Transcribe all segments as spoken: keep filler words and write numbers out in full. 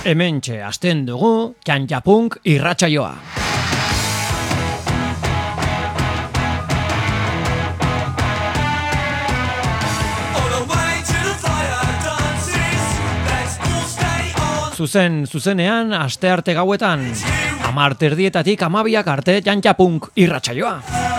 Hementxe hasten dugu Txantxapunk irratsaioa. Zuzen, zuzenean, astearte gauetan, hamar terdietatik hamabiak arte Txantxapunk irratsaioa.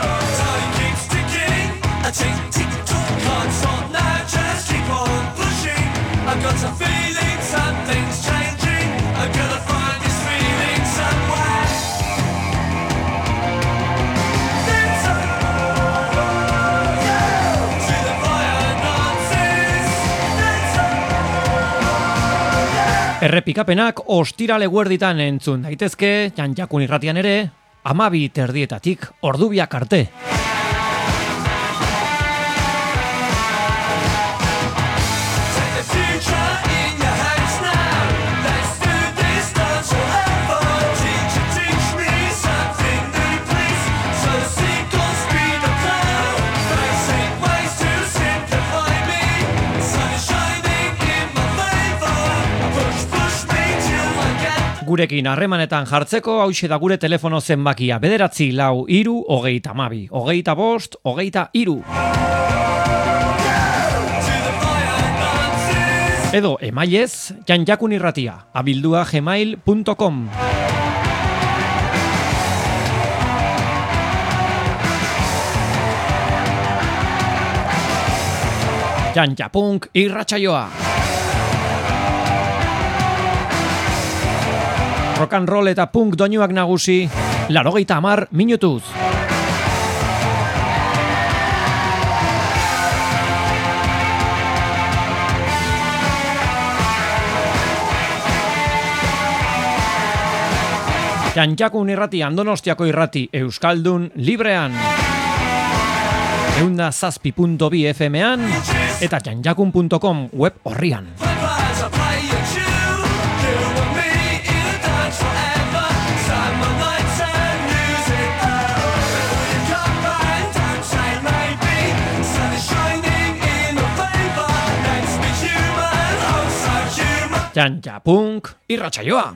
Errepikapenak ostirale guerditan entzun daitezke, Txantxakun irratian ere, hamabi terdietatik ordubiak arte. Gurekin harremanetan jartzeko hauxe da gure telefono zenbakia bederatzi lau hiru hogeita hamabi, hogeita bost, hogeita hiru. Edo emailez, Txantxakun irratia, abildua gmail punto com. Txantxapunk irratsaioa. Rock and roll eta punk doinuak nagusi, laurogeita hamar minutuz. Txantxakun irrati, Donostiako irrati, Euskaldun librean. Eunda zazpi punto bi F M-an eta txantxakun punto com web horrian. Txantxapunk irratsaioa.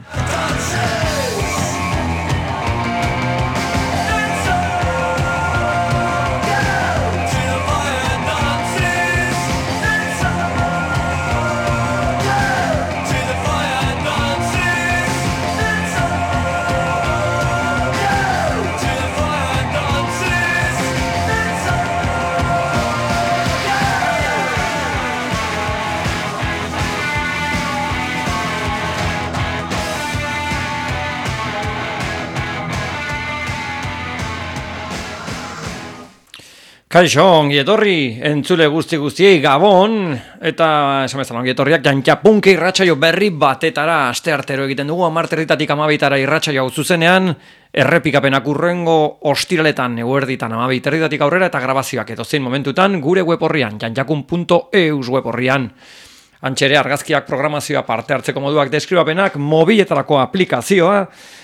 Kaixo, ongi etorri, entzule guzti guztiei gabon, eta esan bezala ongi etorriak Txantxapunk irratsaio berri batetara asteartero egiten dugu, hamar terdietatik hamabitara irratsaio hau zuzenean, errepikapenak urrengo ostiraletan, eguerditan hamabi terdietatik aurrera eta grabazioak edozein momentutan gure web horrian, txantxakun punto eus web horrian. Antxere argazkiak, programazioa, parte hartzeko moduak, deskribapenak, mobiletarako aplikazioa,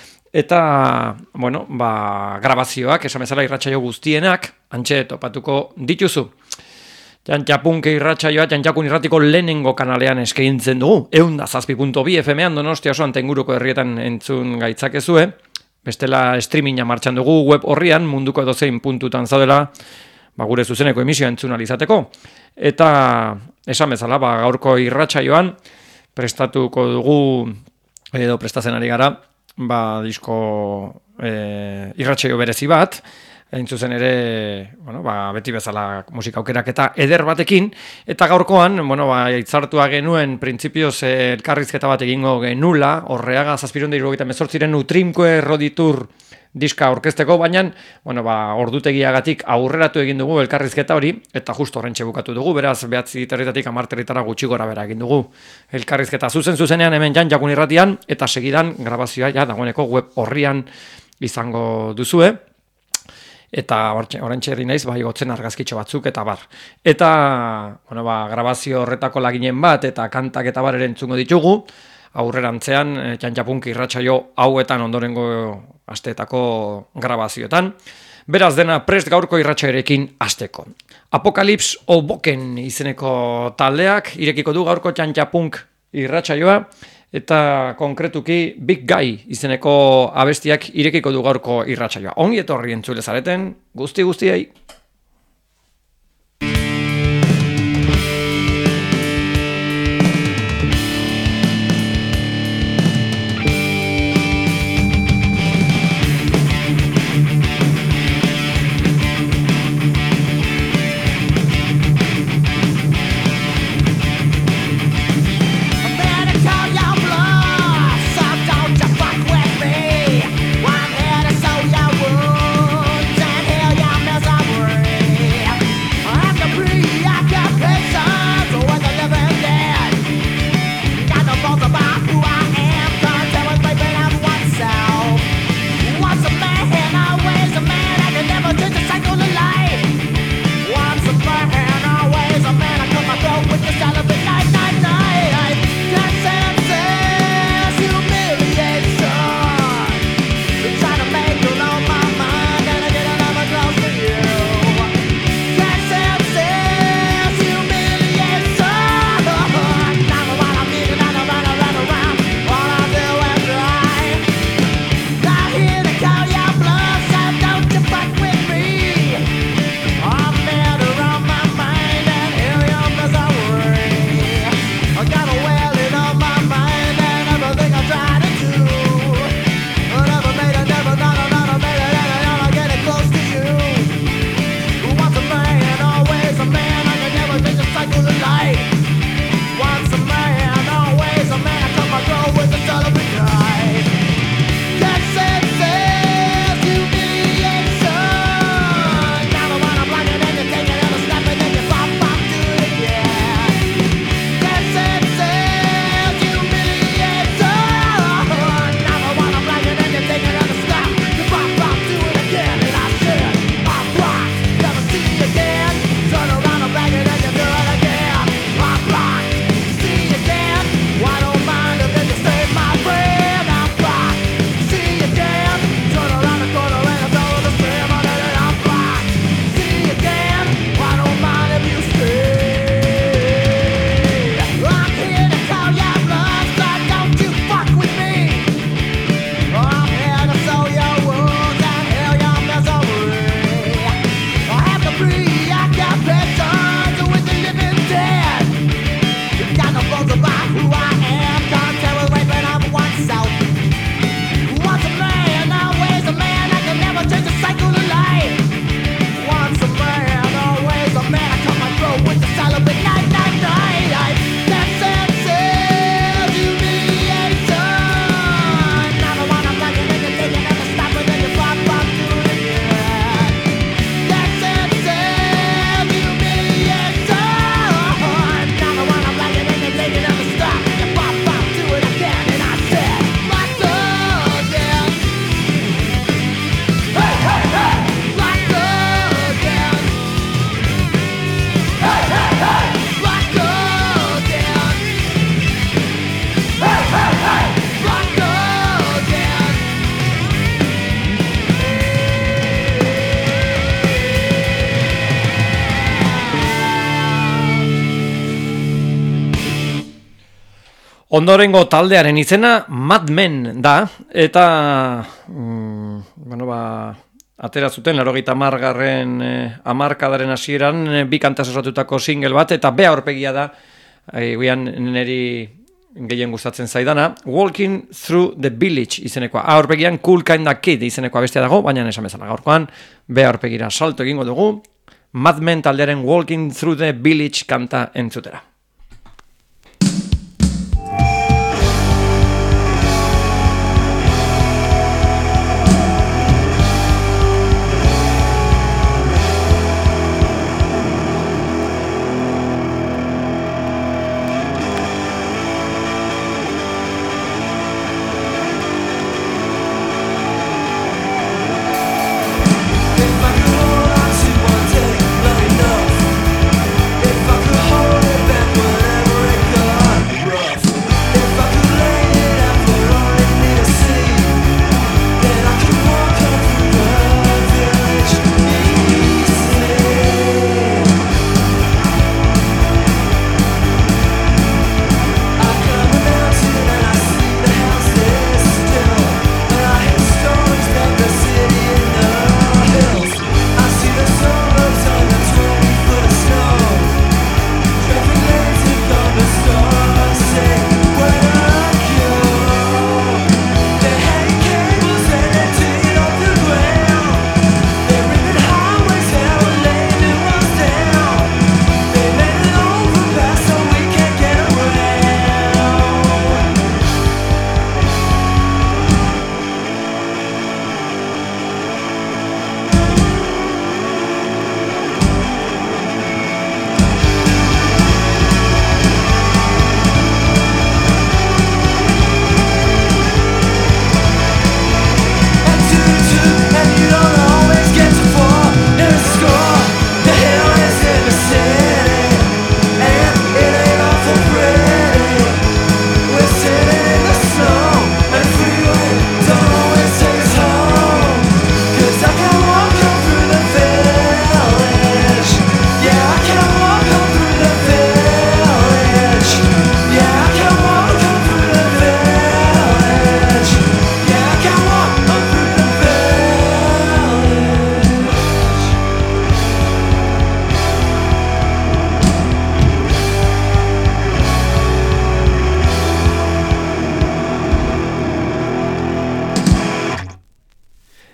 eta, bueno, ba, grabazioak, esan bezala irratsaio guztienak, antxe topatuko dituzu. Txantxapunk irratsaioa, Txantxakun irratiko lehenengo kanalean eskaintzen dugu. Eunda zazpi punto bi F M-an Donostia osoan tenguruko herrietan entzun gaitzakezue. Bestela streaminga martxan dugu web horrian, munduko edozein puntutan zaudela, ba, gure zuzeneko emisioa entzun alizateko. Eta, esan bezala, ba, gaurko irratsaioan prestatuko dugu, edo prestatzen ari gara, ba, disko e, irratsaio berezi bat, hain zuzen ere, bueno, ba, beti bezala musika aukerak eta eder batekin, eta gaurkoan, bueno, ba, itzartua genuen printzipioz elkarrizketa bat egingo genula, Horreaga zazpiehun eta hirurogeita hemezortziren Utrimko erroditur diska orkesteko, baina, bueno, ba, ordutegiagatik aurreratu egin dugu elkarrizketa hori, eta justo horrentxe bukatu dugu, beraz, behatzi territatik hamar territara gutxi gora bera egin dugu elkarrizketa zuzen zuzenean hemen Txantxakun irratian, eta segidan grabazioa ja dagoeneko web horrian izango duzue. Eta oraintxe herri naiz, bai gotzen argazkitxo batzuk, eta bar. Eta, bueno, ba, grabazio horretako laginen bat, eta kantak eta bar ere entzungo ditugu, aurrerantzean, Txantxapunk irratsaio hauetan ondorengo asteetako grabazioetan. Beraz dena prest gaurko irratsaioarekin hasteko. Apokalips Oboken izeneko taldeak irekiko du gaurko Txantxapunk irratsaioa, eta konkretuki Big Guy izeneko abestiak irekiko du gaurko irratsaioa. Ongi etorri entzule zareten, guzti guztiei. Ondorengo taldearen izena Mad Men da, eta mm, bueno, ba, atera zuten laurogeita hamargarren eh, hamarkadaren hasieran eh, bi kantaz osatutako single bat, eta be aurpegia da, eh, guian niri gehien gustatzen zaidana, Walking Through the Village izenekoa. Aurpegian Cool Kinda Kid izenekoa bestia dago, baina esan bezala gaurkoan be aurpegira salto egingo dugu, Mad Men taldearen Walking Through the Village kanta entzutera. If I could hold it back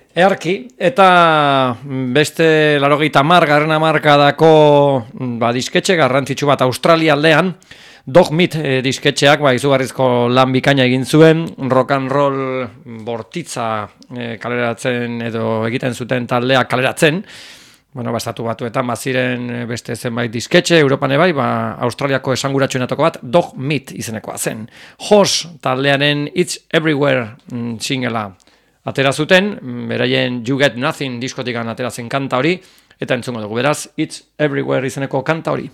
Earki, eta beste larogeita hamar garren hamarkadako ba, disketxe garrantzitsu bat Australia aldean, Dog Meat e, disketxeak ba, izugarrizko lan bikaina egin zuen, rock and roll bortitza e, kaleratzen edo egiten zuten taldeak kaleratzen, bueno, bastatu batuetan baziren beste zenbait disketxe, Europan ebai, ba, Australiako esanguratsuenetako bat, Dog Meat izenekoa zen. Horse taldearen It's Everywhere mm, singela atera zuten, beraien You Get Nothing diskotikan atera zen kanta hori, eta entzungo dugu beraz, It's Everywhere izeneko kanta hori.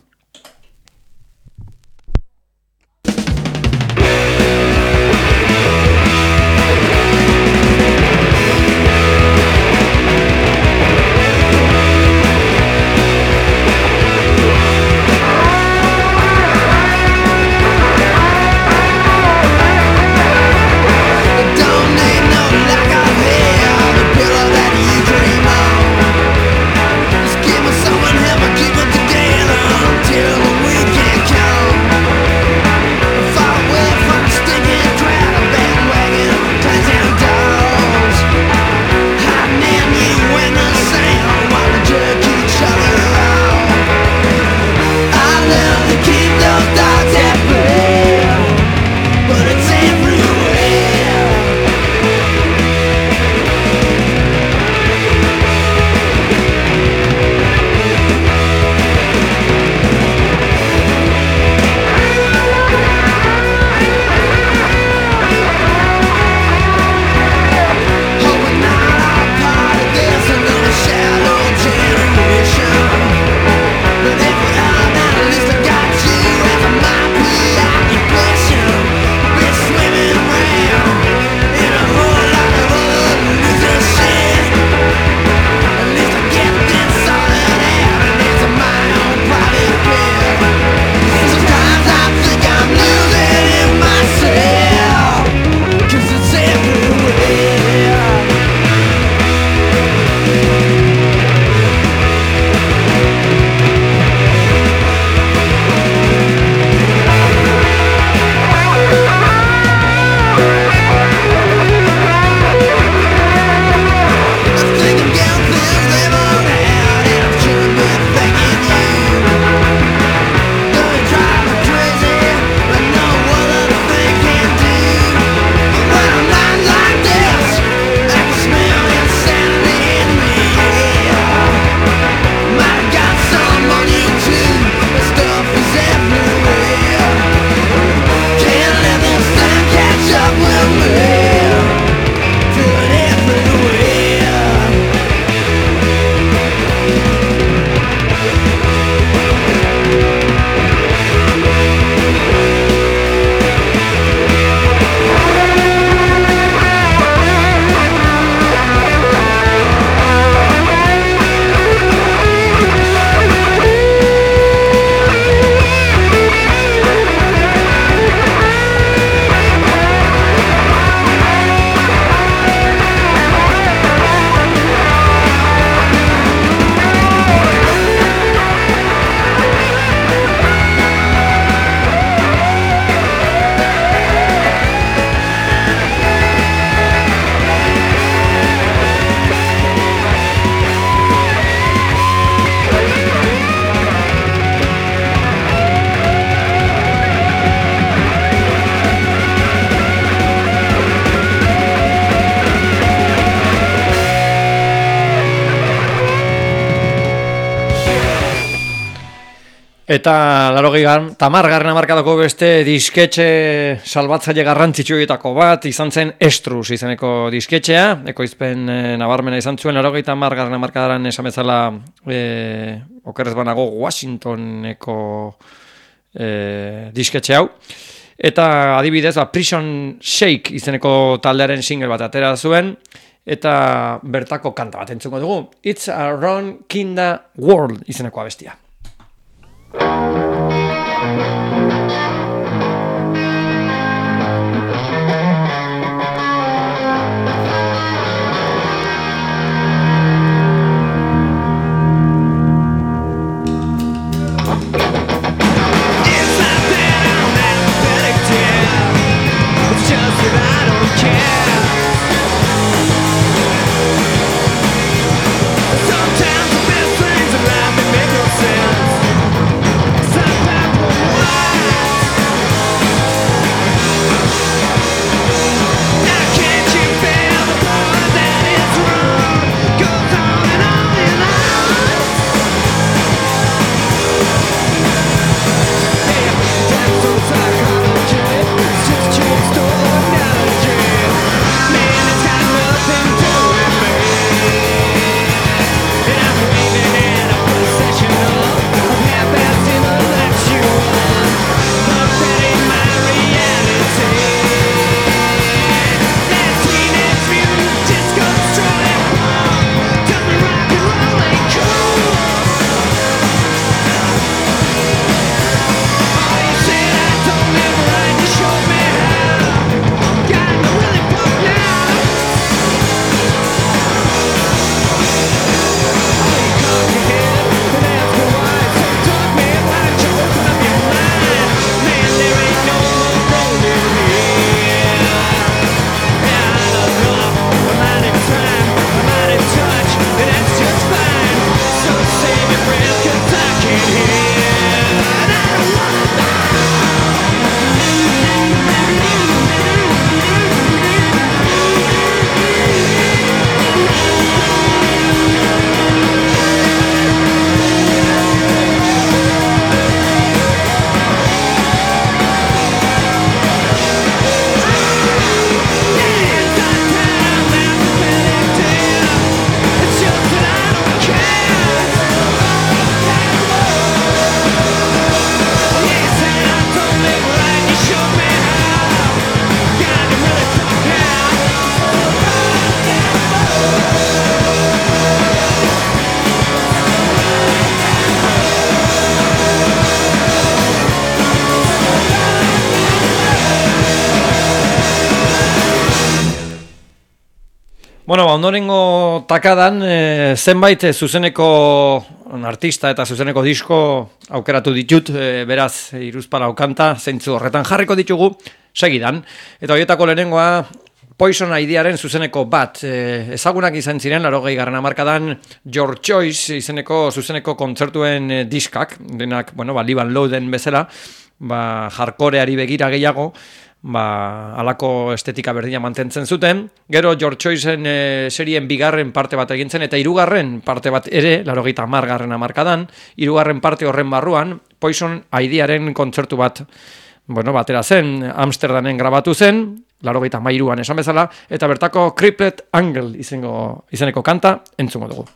Eta larogei tamar garren hamarkadako beste disketxe salbatzaile garrantzitsuetako bat izan zen Estrus izeneko disketxea, ekoizpen e, nabarmena izan zuen larogei tamar garren hamarkadaran esan bezala e, okerrez banago Washingtoneko e, disketxe hau. Eta adibidez, a Prison Shake izeneko taldearen single bat atera zuen, eta bertako kanta bat entzuko dugu. It's a Ron Kinda World izeneko abestia. Just that I don't care. Bueno, ba, ondorengo takadan e, zenbait e, zuzeneko artista eta zuzeneko disko aukeratu ditut, e, beraz, hiruzpalau kanta, zeintzu horretan jarriko ditugu, segidan. Eta horietako lehenengoa, Poison Idearen zuzeneko bat, e, ezagunak izan ziren, larogei garren hamarkadan, Your Choice izeneko zuzeneko kontzertuen e, diskak, denak, bueno, ba, Liban Louden bezala, ba, hardcoreari begira gehiago, ba, alako estetika berdina mantentzen zuten. Gero George Choicen e, serien bigarren parte bat egintzen, eta hirugarren parte bat ere, laurogeita hamargarren hamarkadan, hirugarren parte horren barruan, Poison Idearen kontzertu bat, bueno, batera zen, Amsterdamen grabatu zen, laurogeita hamairuan esan bezala, eta bertako Crippled Angle izengo, izeneko kanta entzungo dugu.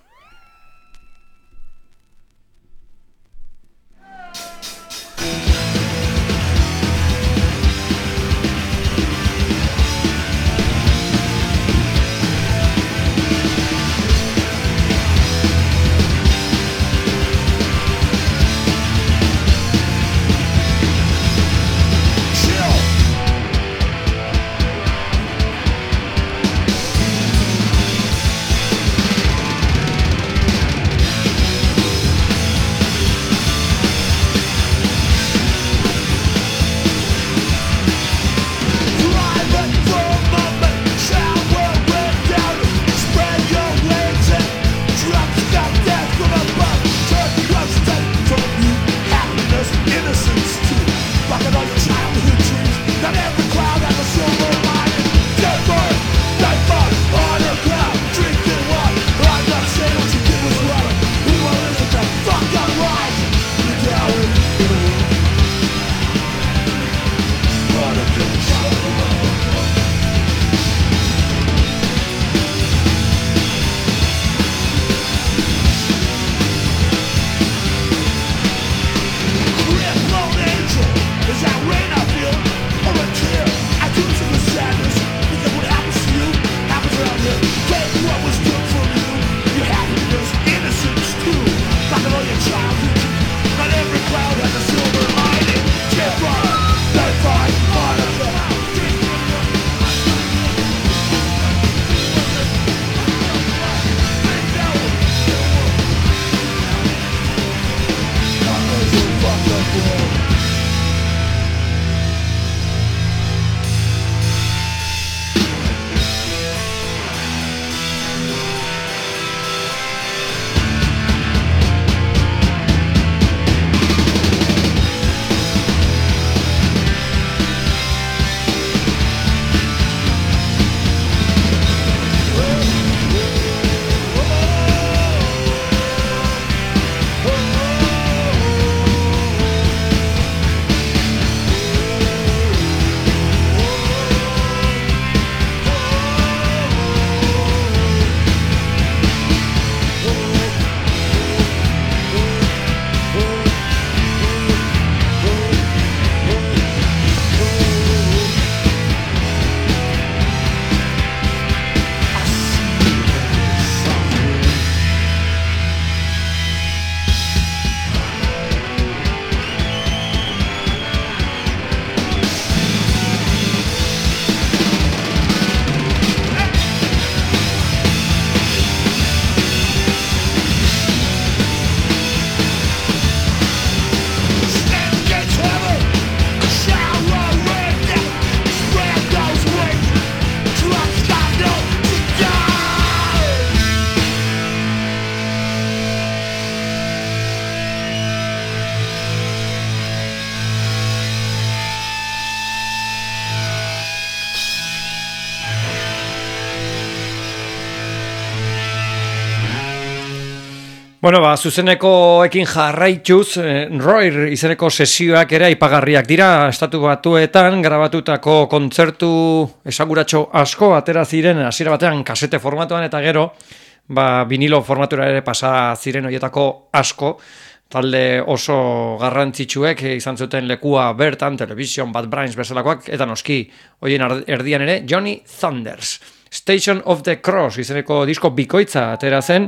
Bueno, ba, zuzenekoekin jarraituz, eh, Roir izeneko sesioak ere aipagarriak dira, estatu batuetan grabatutako kontzertu esanguratxo asko atera ziren hasiera batean kasete formatuan, eta gero ba, vinilo formatura ere pasa ziren horietako asko, talde oso garrantzitsuek izan zuten lekua bertan, Television, Bad Brains bezalakoak, eta noski horien erdian ere Johnny Thunders. Station of the Cross izeneko disko bikoitza atera zen,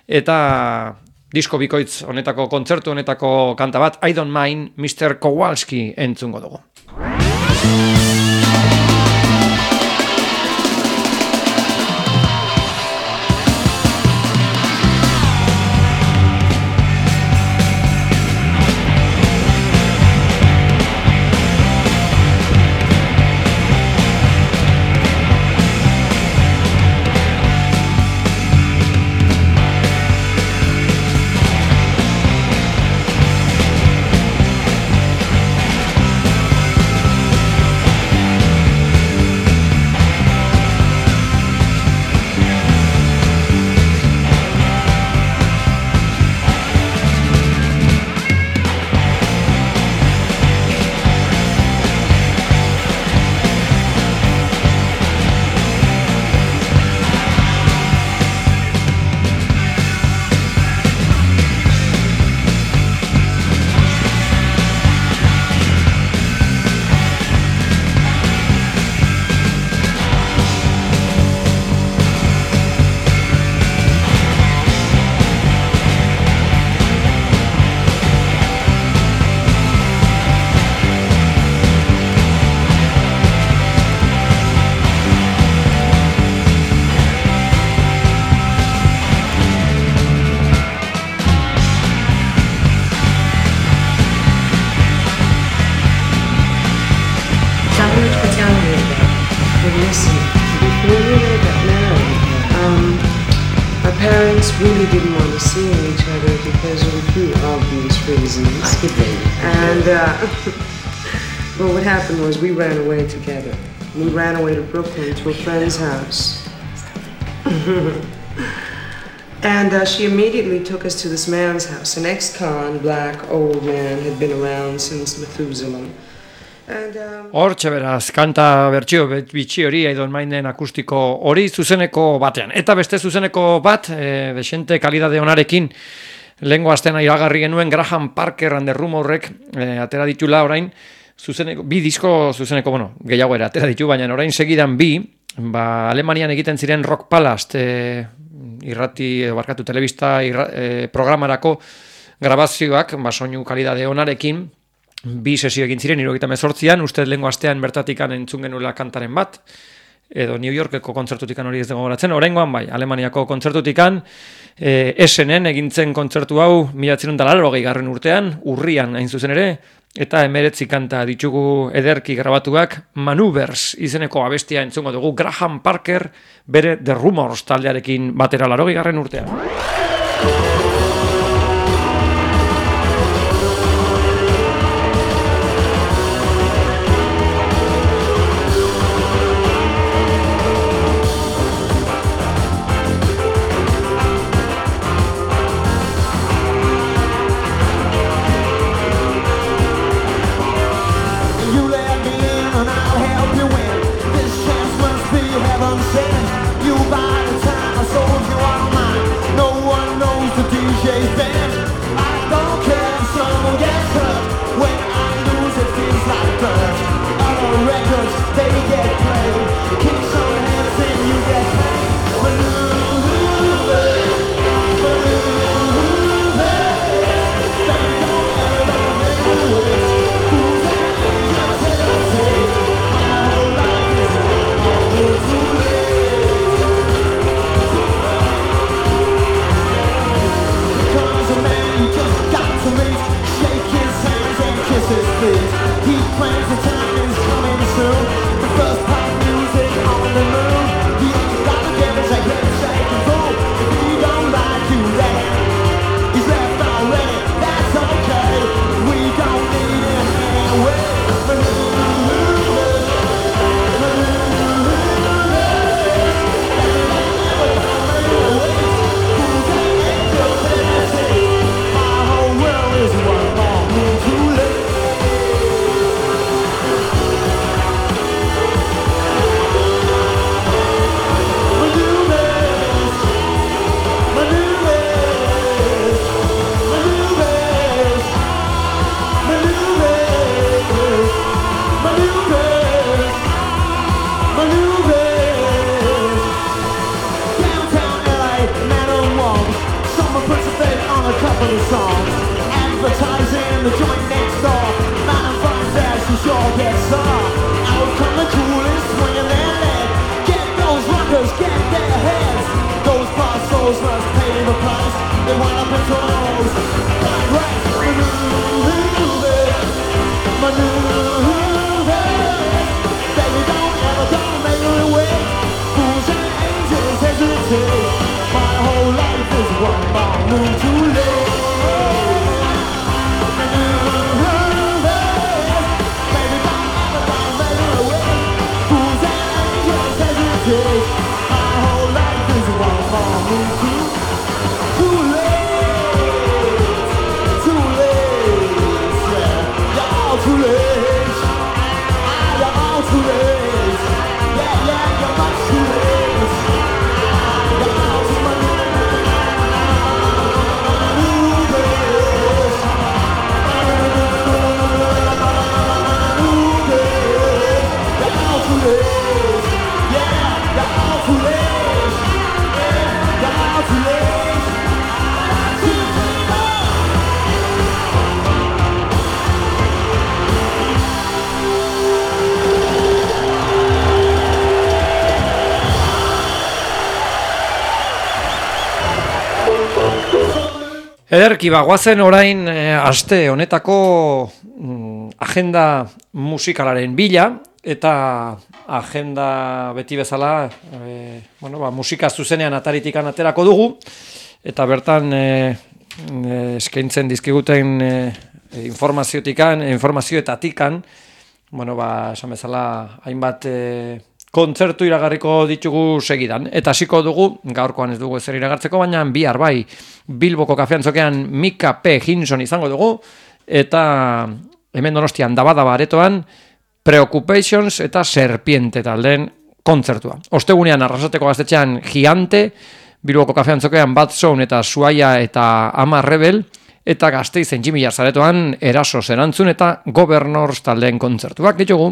eta disko bikoitz honetako kontzertu honetako kanta bat, I Don't Mind, mister Kowalski entzungo dugu. really didn't want to see each other because of a few obvious reasons. And uh, but what happened was we ran away together. We ran away to Brooklyn to a friend's house. And uh, she immediately took us to this man's house. An ex-con, black, old man, had been around since Methuselah. Hortxe beraz, kanta bertsio bitxi hori, I Don't Mind den akustiko hori zuzeneko batean. Eta beste zuzeneko bat, e, desente kalidade onarekin, lehengo astean iragarri genuen Graham Parker and the Rumorrek e, atera ditula orain, zuzeneko, bi disko zuzeneko, bueno, gehiago ere atera ditu, baina orain segidan bi, ba, Alemanian egiten ziren Rock Palast, e, irrati, e, barkatu, telebista irra, e, programarako grabazioak, ba, soinu kalidade onarekin, bi sesio egin ziren, hirurogeita hemezortzian, uste lehengo astean bertatikan entzun genuela kantaren bat, edo New Yorkeko kontzertutikan hori ez dago goratzen, oraingoan bai, Alemaniako kontzertutikan, e, esenen egintzen kontzertu hau, mila bederatziehun eta laurogei garren urtean, urrian hain zuzen ere, eta emeretzi kanta ditugu ederki grabatuak, Maneuvers izeneko abestia entzungo dugu, Graham Parker, bere The Rumors taldearekin batera laurogei garren urtean. Ederki, bagoazen orain e, aste honetako mm, agenda musikalaren bila, eta agenda beti bezala, e, bueno, ba, musika zuzenean ataritikan aterako dugu, eta bertan e, e, eskaintzen dizkiguten e, informaziotikan, informazioetatikan, bueno, ba, esan bezala, hainbat e, kontzertu iragarriko ditugu segidan. Eta hasiko dugu, gaurkoan ez dugu ezer iragartzeko, baina bihar bai, Bilboko kafeantzokean Mika P. Hinson izango dugu, eta hemen Donostian Daba-Daba aretoan Preoccupations eta Serpiente taldeen kontzertua. Ostegunean Arrasateko Gaztetxean Gigante, Bilboko kafeantzokean Bad Zone eta Suaia eta Ama Rebel, eta Gasteizen Jimmy Jazz aretoan Eraso Zerantzun eta Governors taldeen kontzertuak ditugu.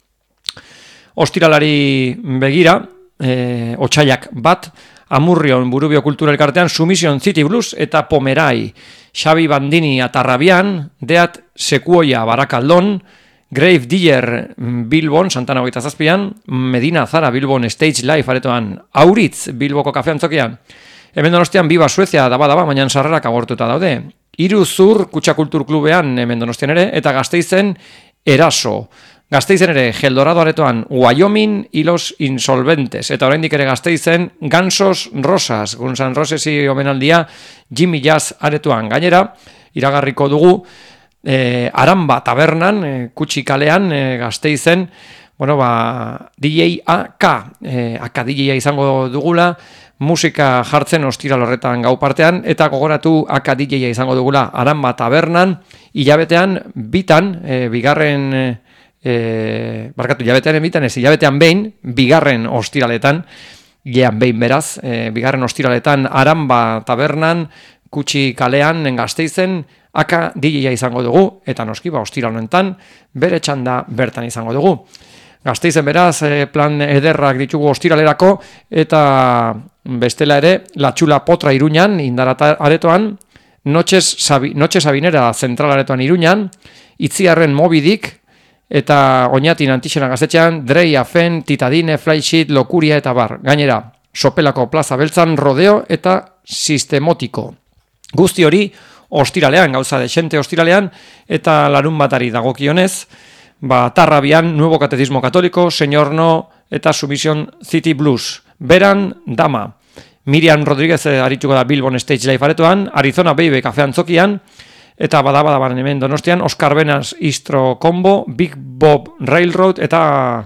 Ostiralari begira, e, otsailak bat, Amurrion Burubio Kultura Elkartean Submission City Blues eta Pomerai, Xabi Bandini Atarrabian, Deat Sekuoia Barakaldon, Grave Digger Bilbon, Santana hogeita zazpian, Medina Zara Bilbon Stage Live aretoan, Auritz Bilboko kafeantzokian, hemen Donostian Biba Suezia Daba-Daba, baina sarrerak agortuta daude, Iruzur Kutxa Kultur Klubean hemen Donostian ere, eta Gasteizen Eraso, Gasteizen ere Geldorado aretoan Wyoming y los Insolventes, eta oraindik ere Gasteizen Gansos Rosas, Guns N' Rosesi omenaldia Jimmy Jazz aretoan. Gainera, iragarriko dugu eh, Aramba tabernan, eh, Kutxi kalean, eh, Gasteizen, bueno, ba, D J A K, eh, A K D J izango dugula, musika jartzen ostiral horretan gau partean, eta gogoratu A K D J izango dugula Aramba tabernan, hilabetean bitan, eh, bigarren... Eh, E, barkatu, hilabetean bitan ez, hilabetean behin, bigarren ostiraletan, gean behin beraz, e, bigarren ostiraletan Aramba tabernan, Kutxi kalean, Gasteizen, Aka D J izango dugu, eta noski, ba, ostiral honetan, bere txanda bertan izango dugu. Gasteizen beraz, e, plan ederrak ditugu ostiralerako, eta bestela ere, Latxula Potra Iruñan, Indarata aretoan, Noches, Sabi, Noches Sabinera Zentral aretoan Iruñan, Itziarren Mobidik, eta Oñatin Antixena Gaztetxean, Drei Afen, Titadine, Flysheet, Lokuria eta bar. Gainera, Sopelako Plaza Beltzan, Rodeo eta Sistemotiko. Guzti hori, ostiralean, gauza desente ostiralean, eta larun batari dagokionez, ba, Tarrabian, Nuevo Catecismo Katoliko, Señor No, eta Submission City Blues. Beran, Dama. Miriam Rodríguez arituko da Bilbon Stage Live aretoan, Arizona Baby kafeantzokian, eta Bada-Badaban hemen Donostian, Oscar Benas Istro Combo, Big Bob Railroad, eta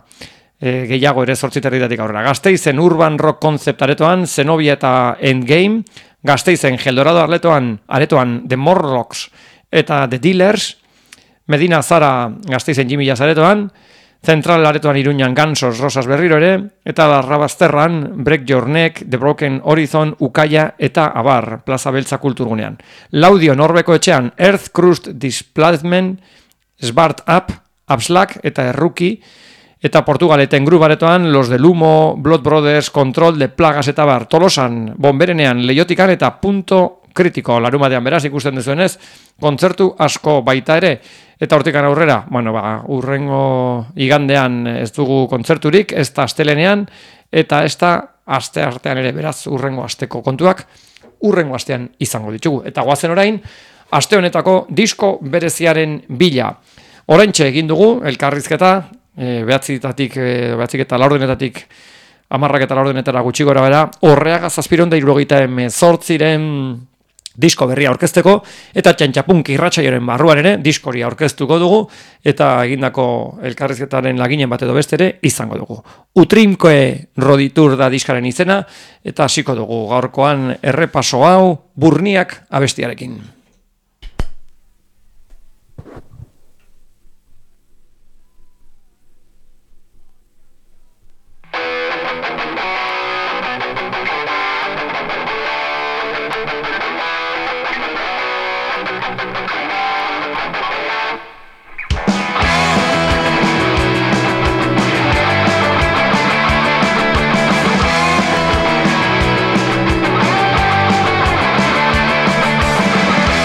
e, gehiago ere zortziterritatik aurrera. Gasteizen Urban Rock Concept aretoan, Zenobia eta Endgame, Gasteizen Geldorado aretoan, aretoan The Morlocks eta The Dealers, Medina Zara Gasteizen Jimmy Jazz aretoan, Zentral aretoan Iruñan Gansos Rosas berriro ere, eta Larrabazterran Break Your Neck, The Broken Horizon, Ukaia eta Abar, Plaza Beltza Kulturgunean. Laudio Norbeko etxean Earth Crust Displacement, Svart Up, Abslak eta Erruki, eta Portugaleten Gru baretoan Los del Humo, Blood Brothers, Control, de Plagas eta Bar, Tolosan, Bonberenean, Leiotikan eta Punto Kritiko, larumatean beraz ikusten duzuenez, kontzertu asko baita ere, eta hortikan aurrera, bueno, ba, urrengo igandean ez dugu kontzerturik, ez da astelenean, eta ez da aste artean ere beraz urrengo asteko kontuak, urrengo astean izango ditugu. Eta goazen orain, aste honetako disko bereziaren bila. Oraintxe egin dugu, elkarrizketa, e, behatzitatik, e, behatzik eta laurdenetatik, amarrak eta laurdenetara gutxi gora bera, Horreaga zazpiron da irurogeita emezortziren disko berria aurkezteko, eta Txantxapunk irratsaioaren barruan ere diskoria aurkeztuko dugu, eta egindako elkarrizketaren laginen bat edo beste ere izango dugu. Utrimkoe Roditur da diskaren izena, eta hasiko dugu gaurkoan errepaso hau Burniak abestiarekin. We'll be right back.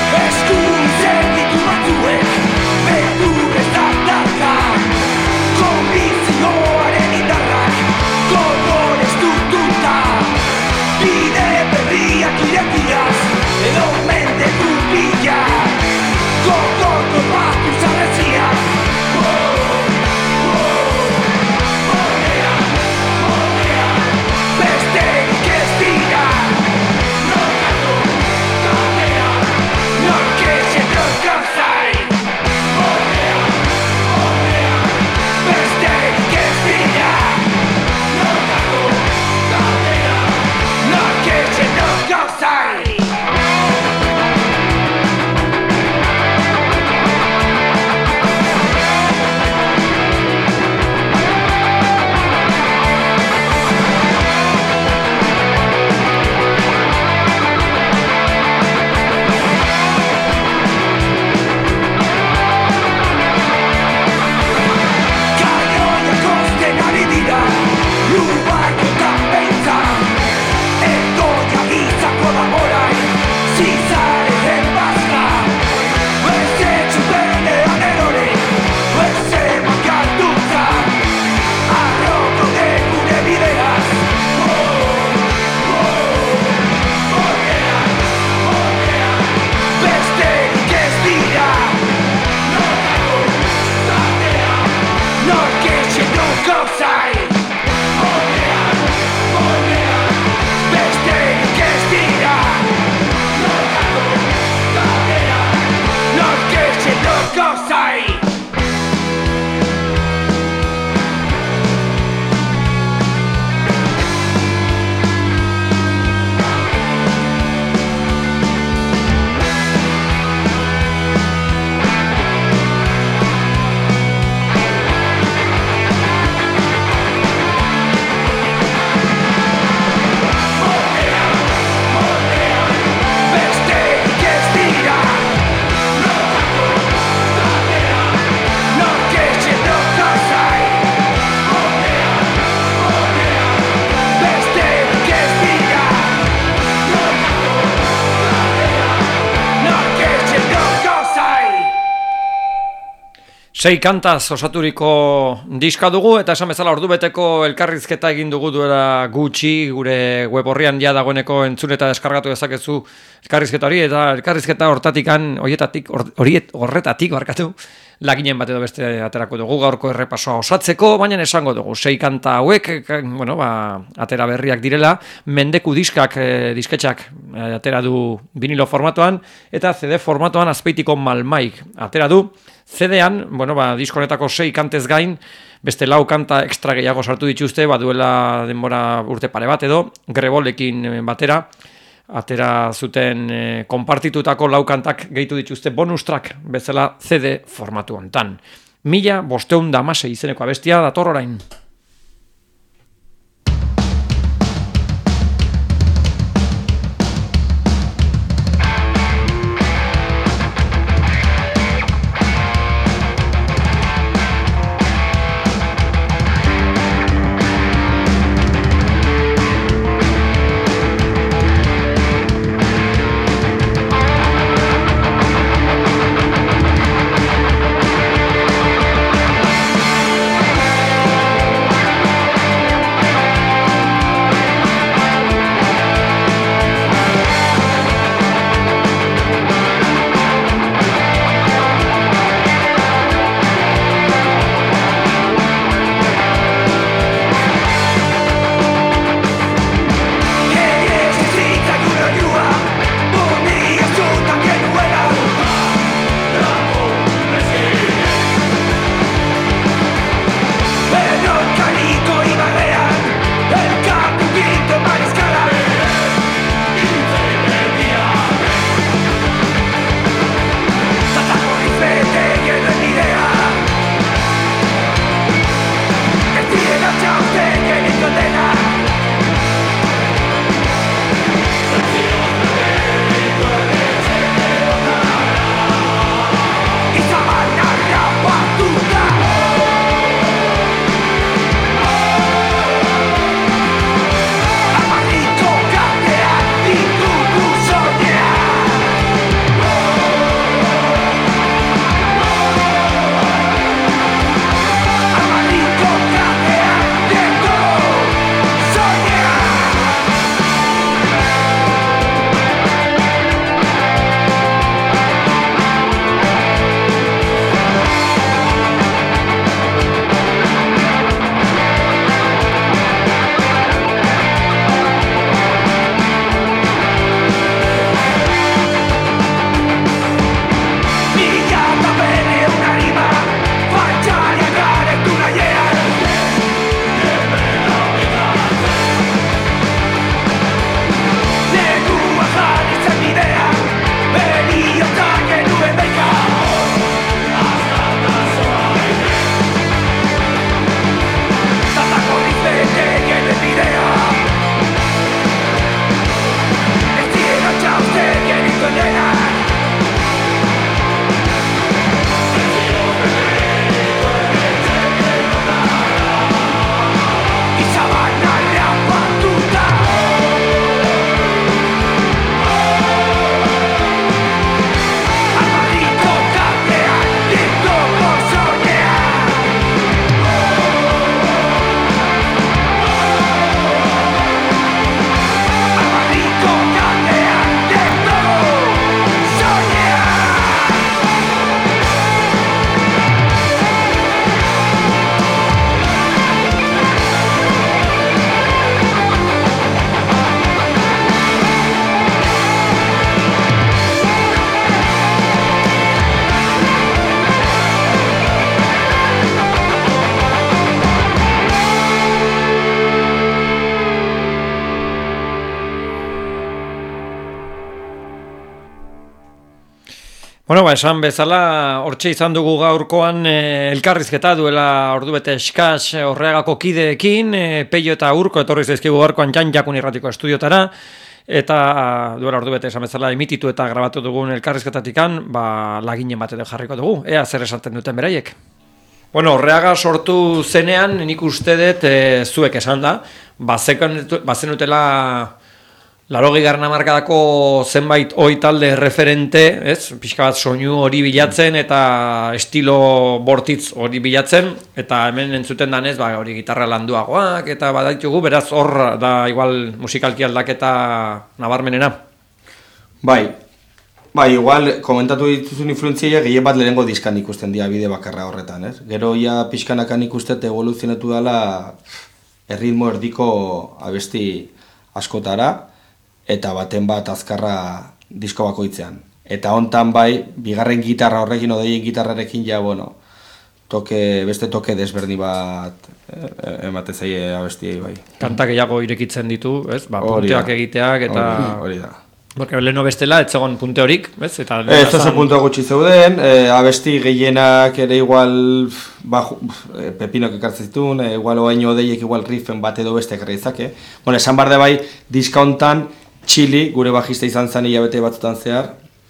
Sei kantaz osaturiko diska dugu, eta esan bezala ordubeteko elkarrizketa egin dugu duela gutxi, gure web horrian ja dagoeneko entzun eta deskargatu dezakezu elkarrizketa hori, eta elkarrizketa hortatikan, horietatik, horiet, horretatik barkatu, laginen bat edo beste aterako dugu gaurko errepasoa osatzeko, baina esango dugu, sei kanta hauek, bueno, ba, atera berriak direla, mendeku diskak, eh, disketxak eh, atera du vinilo formatuan, eta C D formatuan azpeitiko Malmaik atera du, C D-an, bueno, ba, diskonetako sei kantez gain, beste lau kanta ekstra gehiago sartu dituzte, ba, duela denbora urte pare bat edo, Grebolekin batera, atera zuten e, konpartitutako lau kantak gehitu dituzte bonus track bezala C D formatu hontan. Mila bosteun damasei izeneko abestia dator orain. Bueno, ba, esan bezala, hortxe izan dugu gaurkoan e, elkarrizketa duela ordubete eskas Horreagako kideekin, e, Peio eta Urko etorri zaizkigu gaurkoan Jan Jakun irratiko estudiotara, eta duela ordubete esan bezala emititu eta grabatu dugun elkarrizketatikan, ba, laginen bat edo jarriko dugu, ea zer esaten duten beraiek. Bueno, Horreaga sortu zenean, nik uste dut e, zuek esan da, bazen utela Larogei garren hamarkadako zenbait oi talde referente, ez? Pixka bat soinu hori bilatzen eta estilo bortitz hori bilatzen, eta hemen entzuten danez, ba, hori gitarra landuagoak, eta badaitugu, beraz hor da igual musikalki aldaketa nabarmenena. Bai, bai, igual komentatu dituzun influentzia gehien bat lehenengo diskan ikusten dira bide bakarra horretan, ez? Gero ja pixkanakan ikustet evoluzionatu dela erritmo erdiko abesti askotara, eta baten bat azkarra disko bakoitzean. Eta hontan bai, bigarren gitarra horrekin, odeien gitarrarekin ja, bueno, toke, beste toke desberdi bat emate zaie abestiei bai. Kanta gehiago irekitzen ditu, ez? Ba, punteak egiteak eta... Hori da. Porque leheno bestela, ez zegoen punte horik, ez? Eta ez oso puntua gutxi zeuden, e, abesti gehienak ere igual, ba, pepinok ekartzen zituen, e, igual oain odeiek igual riffen bat edo beste ekarri izake. Bueno, esan barde bai, diskauntan, Chili, gure bajista izan zen hilabete batzutan zehar,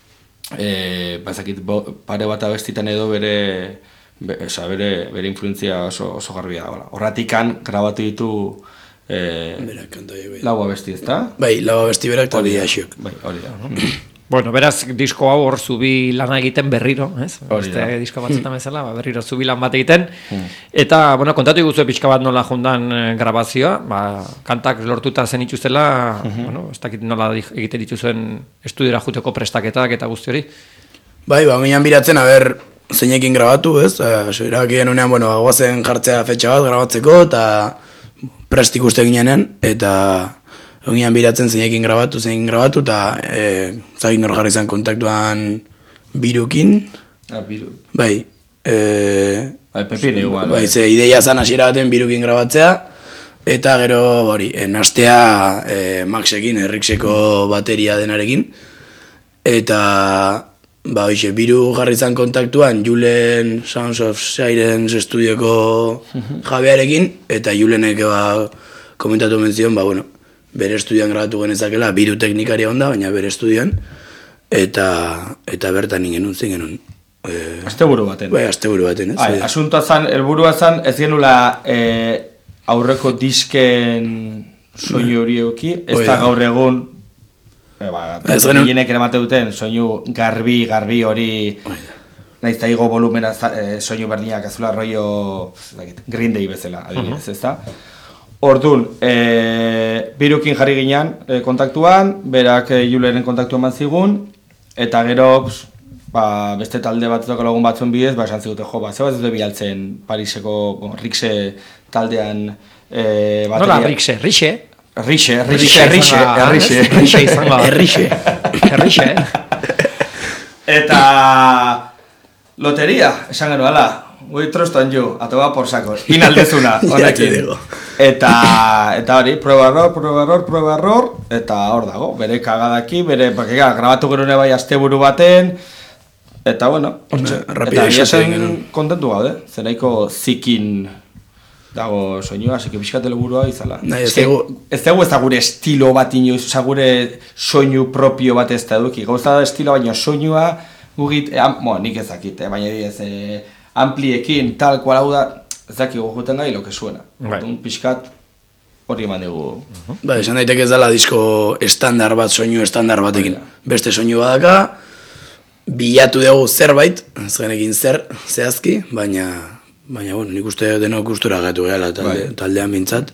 e, bazakit, pare bat abestitan edo bere, be, oza, bere, bere influentzia oso, oso garbia da. Horratikan grabatu ditu e, lau abesti, ezta? Bai, lau abesti berak eta hori da. Bai, hori da. Bueno, beraz, disko hau hor zubi lana egiten berriro, ez? Hori da. Este disko batzutan bezala, ba, berriro zubi lan bat egiten. Mm. Eta, bueno, kontatu iguzue pixka bat nola jundan e, grabazioa, ba, kantak lortuta zen ituzela, mm-hmm. bueno, ez dakit nola egiten dituzuen estudiora juteko prestaketak eta guzti hori. Bai, ba, minan biratzen, haber, zeinekin grabatu, ez? Soirak egin unean, bueno, aguazen jartzea fetxa bat grabatzeko, eta prest ikuste ginean, eta... Egian biratzen zeinekin grabatu, zeinekin grabatu, eta e, zagin nor jarri izan kontaktuan Birukin. Ah, Biru. Bai. E, bai, Pepine igual. Bai, ze ideia zan hasiera baten Birukin grabatzea, eta gero, hori, nastea e, Maxekin, Errixeko bateria denarekin. Eta, ba, hoxe, Biru jarri izan kontaktuan Julen Sounds of Sirens estudioko jabearekin, eta Julenek ba, komentatu menzion, ba, bueno, bere estudioan grabatu genezakela, Biru teknikaria onda, baina bere estudioan, eta eta bertan ingen zen genuen. E, asteburu baten. Bai, asteburu baten, ez? Ai, asuntoa zan, helburua zan, ez genula e, aurreko disken soinu hori euki, ez da gaur egun, e, ba, gehienek eramate duten, soinu garbi, garbi hori, nahiz da higo volumena e, soinu berdinak azula rollo Green Day bezala, adibidez, ez da? Orduan, e, Birukin jarri ginean e, kontaktuan, berak e, Julenen kontaktuan bat zigun, eta gero pss, ba, beste talde batzutako lagun batzuen bidez, ba, esan zigute, jo, ba, ze bat ez dute bilaltzen Pariseko bon, Rixe taldean e, bateria. Nola, Rixe, Rixe? Rixe, Rixe, Rixe, Rixe. Rixe izango. Rixe. Rixe. Eta loteria, esan gero, ala. We trust on you, a toba por saco. Inaldezuna, honekin. Eta, eta hori, prueba error, prueba error, prueba error, eta hor dago, bere kagadaki, bere, porque grabatu gero bai asteburu baten, eta bueno, hortxe. Eta esen kontentu gaude, zeraiko zikin dago soinua, así que pixkate helburua izala. Ez dugu ez dugu ez da gure estilo bat inoiz, oza gure soinu propio bat ez da duki. Gauza da estilo, baina soinua gugit, eh, bueno, nik ezakit, eh, baina ez... Eh, ampliekin, tal, kual hau da, ez daki goguten gai, loke suena. Right. Un pixkat hori eman dugu. Uh-huh. Ba, esan daiteke ez dela disko estandar bat, soinu estandar batekin. Beste soinu badaka, bilatu dugu zerbait, ez genekin zer, zehazki, baina, baina, bueno, nik uste denok gustura gatu gehala talde, taldean bintzat.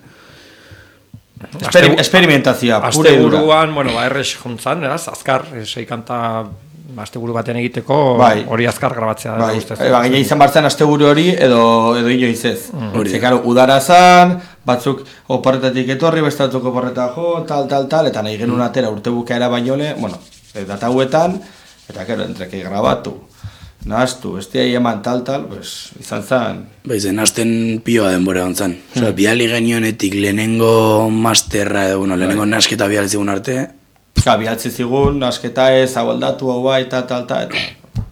Esperi, experimentazioa, pure dura. Asteburuan, bueno, ba, errex juntzan, eraz, azkar, sei kanta... asteburu batean egiteko bai. Hori azkar grabatzea da. Bai, bai, baina izan bartzen asteburu hori edo edo inoiz ez. Mm. Ze, karo, udara zan, batzuk oporretatik etorri, beste batzuk oporreta jo, tal, tal, tal, eta nahi genuen atera urte bukaera bainole, bueno, data huetan, eta kero, entreke grabatu, nahaztu, bestia eman tal, tal, pues, izan zan. Bai, zen, hasten pioa denbora gontzan. Mm. Osa, biali genionetik lehenengo masterra edo, bueno, lehenengo bai. Nasketa biali zigun arte, Ka, bialtzi zigun, asketa ez, aboldatu hau bai, eta, tal, tal, eta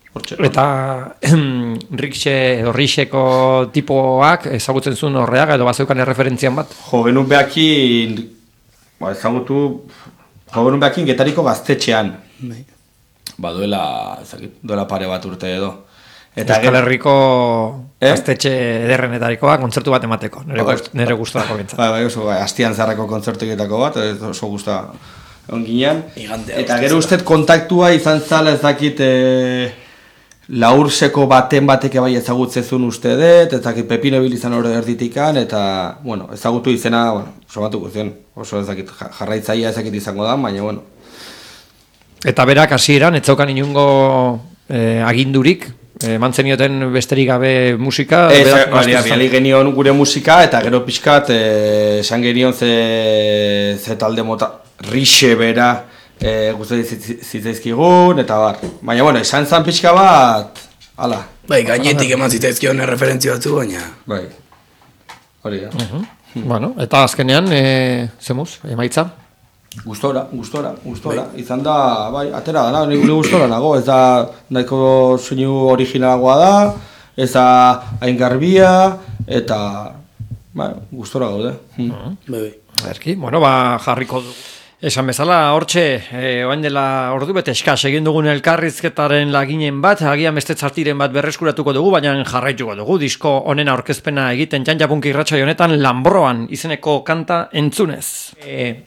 Eta Rixe edo Rixeko tipoak ezagutzen zuen Orreaga edo bazeukan erreferentzian bat? Jo, genuen behakin, ba, ezagutu, jo, genuen behakin Getariko gaztetxean. Ba, duela, ezakit, duela pare bat urte edo. Eta Euskal Herriko eh? gaztetxe ederrenetarikoa kontzertu bat emateko, nire, ba, gust, nire gustorako bintzat. Ba, ba, oso, ba, Astian Zarrako kontzertuetako bat, oso gusta onginean. Eta gero ustez kontaktua izan zala ez dakit... E, Laurseko baten bateke bai ezagutzezun uste dut, ez dakit Pepino bil izan hori erditikan, eta, bueno, ezagutu izena, bueno, oso batuko zen, oso ez dakit jarraitzaia ezakit izango da, baina, bueno. Eta berak hasieran ez zaukan inungo eh, agindurik, eh, mantzenioten besterik gabe musika? Ez, bali genion gure musika, eta gero pixkat, eh, esan genion ze, ze talde mota, Rixe bera, E, guzti zitzaizkigun, eta bar. Baina, bueno, izan zan pixka bat, ala. Bai, gainetik eman zitzaizkion referentzia batzu, baina... Bai, hori da. Uh -huh. Bueno, eta azkenean, e, zemuz, emaitza? Gustora, gustora, gustora. Bai. Izan da, bai, atera da, nire gustora nago, ez da nahiko soinu originalagoa da, ez da hain garbia, eta, bai, gustora gaude. Uh -huh. Bai, bai. Erki, bueno, ba, jarriko dugu. Esan bezala, hortxe, e, oain dela ordu bete eskas egin dugun elkarrizketaren laginen bat, agian beste txartiren bat berreskuratuko dugu, baina jarraituko dugu, disko honen aurkezpena egiten Jan Japunk irratsaio honetan Lanbroan izeneko kanta entzunez. E,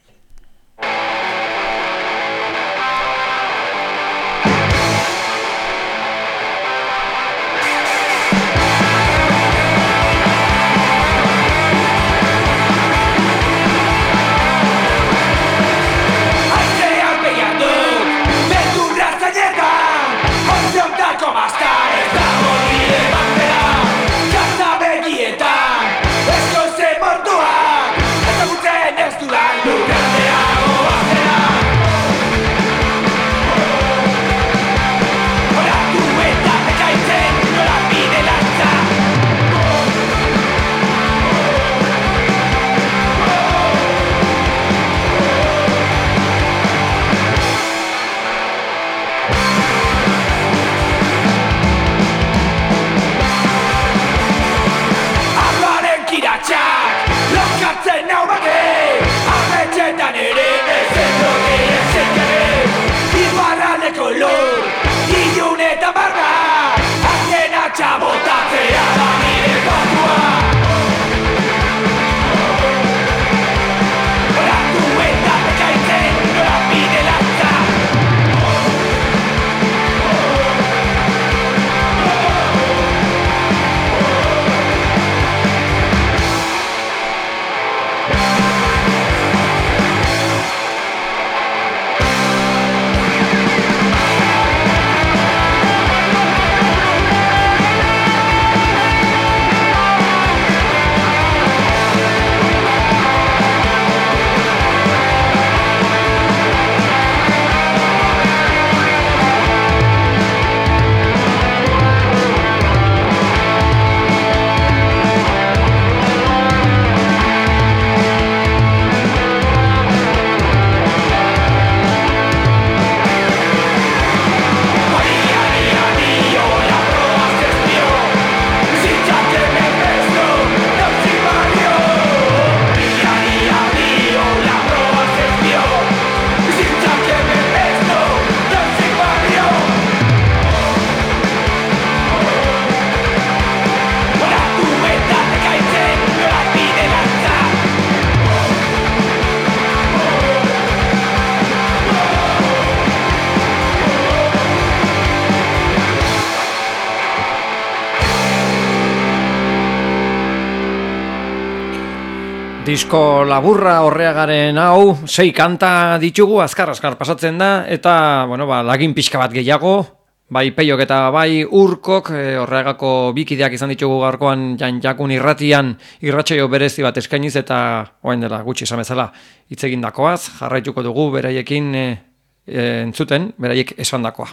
Disko laburra Orreagaren hau, sei kanta ditugu, azkar-azkar pasatzen da, eta, bueno, ba, lagin pixka bat gehiago, bai Peiok eta bai Urkok, e, Orreagako bikideak izan ditugu gaurkoan Jan Jakun irratian irratsaio berezi bat eskainiz, eta orain dela gutxi esan bezala hitz egindakoaz, jarraituko dugu beraiekin e, e, entzuten, beraiek esandakoa.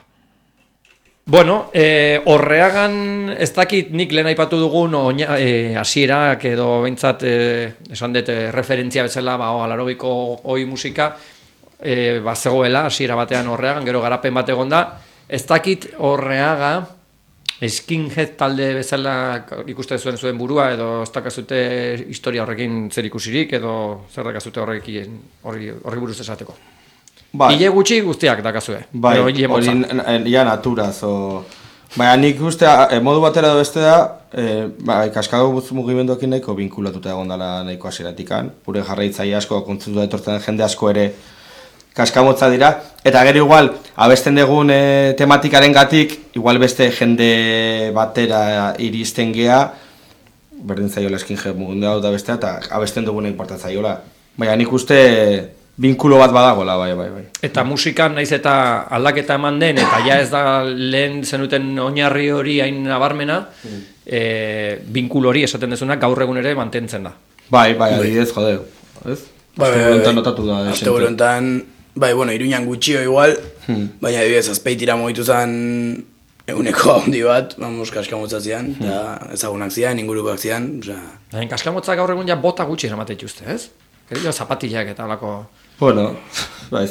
Bueno, eh, Orreagan ez dakit nik lehen aipatu dugun eh, hasierak edo behintzat eh, esan dut eh, referentzia bezala ba, alarogiko oi musika eh, bazegoela hasiera batean Orreagan, gero garapen bat egon da, Ez dakit Orreaga, skinhead talde bezala ikusten zuen zuen burua, edo ez dakazute historia horrekin zer ikusirik, edo zer dakazute horrekin horri, horri buruz esateko. Bai. Hile gutxi guztiak dakazue. Bai, hori ja naturaz, o... Baina nik uste, e, modu batera edo beste da, e, bai, kaskado mugimenduekin nahiko binkulatuta egon dela nahiko hasieratik. Gure jarraitzaile asko, kontzutua etortzen jende asko ere kaskamotza dira, eta gero igual, abesten dugun e, tematikaren gatik, igual beste jende batera iristen gea, berdin zaiola skinhead mugundu hau da bestea, eta abesten dugun importan zaiola. Baina nik uste binkulo bat badagola, bai, bai, bai. Eta musikan naiz eta aldaketa eman den, eta ja ez da lehen zenuten oinarri hori hain nabarmena, mm. e, binkulo hori esaten dezunak gaur egun ere mantentzen da. Bai, bai, adibidez, jode, ez? Bai, bai, bai, notatu da. Aste burontan, bai, bueno, Iruñan gutxio igual, hmm. baina adibidez, azpeitira mogitu zen eguneko handi bat, vamos, kaskamotza zian, hmm. eta ezagunak zian, ingurukoak zian, osea... Hain kaskamotza gaur egun ja bota gutxi eramate dituzte, ez? Gero zapatillak eta alako... Bueno, bai,